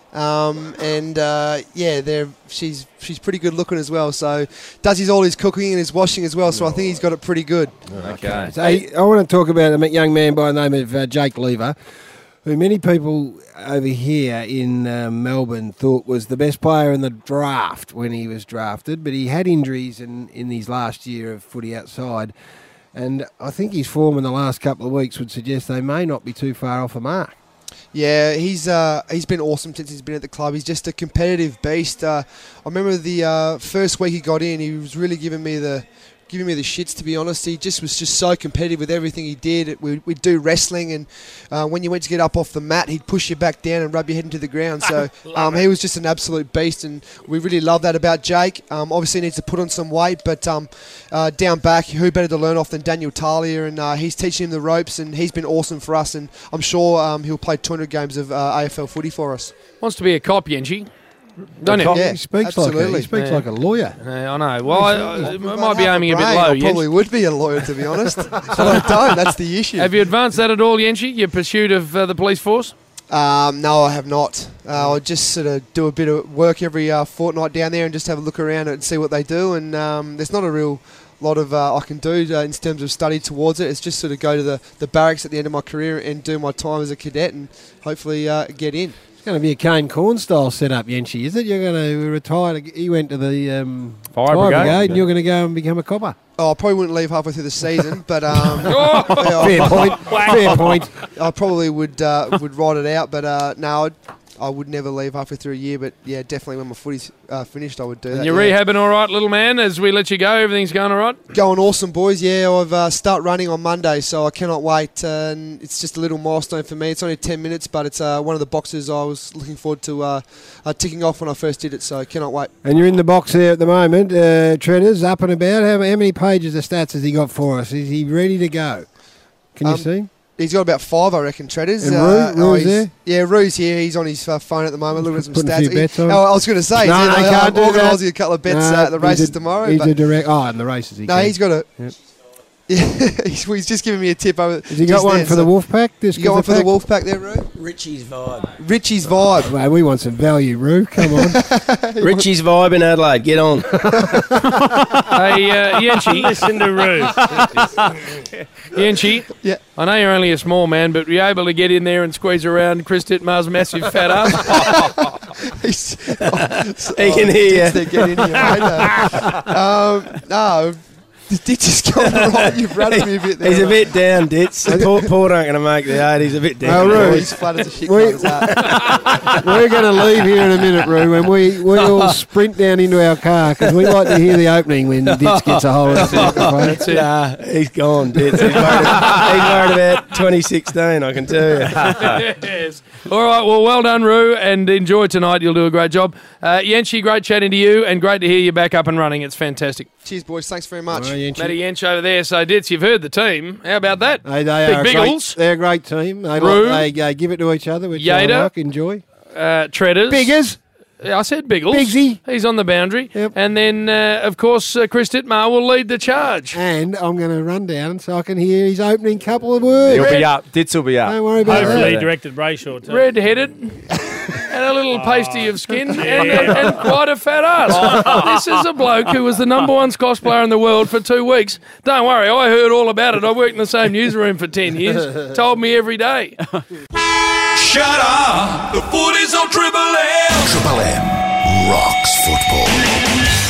she's pretty good looking as well. So does all his cooking and his washing as well. So I think he's got it pretty good. Okay. So I want to talk about a young man by the name of Jake Lever, who many people over here in Melbourne thought was the best player in the draft when he was drafted, but he had injuries in his last year of footy outside, and I think his form in the last couple of weeks would suggest they may not be too far off the mark. Yeah, he's been awesome since he's been at the club. He's just a competitive beast. I remember the first week he got in, he was really giving me the shits, to be honest. He was so competitive with everything he did. We'd do wrestling, and when you went to get up off the mat, he'd push you back down and rub your head into the ground. So he was just an absolute beast, and we really love that about Jake. Obviously, he needs to put on some weight, but down back, who better to learn off than Daniel Talia? And he's teaching him the ropes, and he's been awesome for us. And I'm sure he'll play 200 games of AFL footy for us. Wants to be a cop, Yenchi. Don't he speaks like a lawyer. I know. Well, I might be aiming a bit low. I probably would be a lawyer, to be honest. But I don't. That's the issue. Have you advanced that at all, Yenchi, your pursuit of the police force? No, I have not. I just sort of do a bit of work every fortnight down there and just have a look around and see what they do. And there's not a real lot of I can do in terms of study towards it. It's just sort of go to the barracks at the end of my career and do my time as a cadet and hopefully get in. It's going to be a Kane Corn style setup, Yenchi, is it? You're going to retire. He went to the Fire Brigade, and you're going to go and become a copper. Oh, I probably wouldn't leave halfway through the season, but fair point. Fair point. I probably would ride it out, but no, I would never leave halfway through a year. But yeah, definitely when my footy's finished, I would do that. And you're rehabbing all right, little man? As we let you go, everything's going all right? Going awesome, boys. Yeah, I've start running on Monday, so I cannot wait. And it's just a little milestone for me. It's only 10 minutes, but it's one of the boxes I was looking forward to ticking off when I first did it. So I cannot wait. And you're in the box there at the moment. Treaders up and about. How many pages of stats has he got for us? Is he ready to go? Can you see? He's got about 5, I reckon, Treaders. And Rue's there? Yeah, Rue's here. He's on his phone at the moment, looking at some Putting stats. a few bets on. I was going to say, I'm organising a couple of bets at the races tomorrow. He's a direct. Oh, and the races. He's got a. Yep. Yeah, he's just giving me a tip over. Has he got one for the Wolfpack? You got one for the Wolfpack there, Rue? Richie's Vibe. Richie's Vibe. Well, we want some value, Rue. Come on. Richie's Vibe in Adelaide. Get on. Hey, Yenchi. Listen to Rue. Yenchi. Yeah. I know you're only a small man, but were you able to get in there and squeeze around Chris Dittmar's massive fat ass? He can hear you. Get in here, mate. No. The ditch is going right. You've rattled me a bit there. He's a bit down, Ditch. Port aren't going to make the 8. He's a bit down. Rue, he's flat as a shit. We're going to leave here in a minute, Rue, and we all sprint down into our car because we like to hear the opening when Ditch gets a hold of the microphone. Nah, he's gone, Ditch. He's worried about 2016, I can tell you. Yes. All right, well done, Rue, and enjoy tonight. You'll do a great job. Yenchi, great chatting to you, and great to hear you back up and running. It's fantastic. Cheers, boys. Thanks very much. Matty Yench over there. So, Ditz, you've heard the team. How about that? Hey, they are Biggles. They're a great team. They give it to each other, which Yader, I like, enjoy. Treaders. Biggers. I said Biggles. Bigsy. He's on the boundary. Yep. And then, of course, Chris Dittmar will lead the charge. And I'm going to run down so I can hear his opening couple of words. He'll be up. Ditz will be up. Don't worry about Hopefully that. directed Brayshaw too. Red-headed. And a little pasty of skin and quite a fat ass. This is a bloke who was the #1 squash player in the world for 2 weeks. Don't worry, I heard all about it. I worked in the same newsroom for 10 years. Told me every day. Shut up! The footy's on Triple M! Triple M rocks football.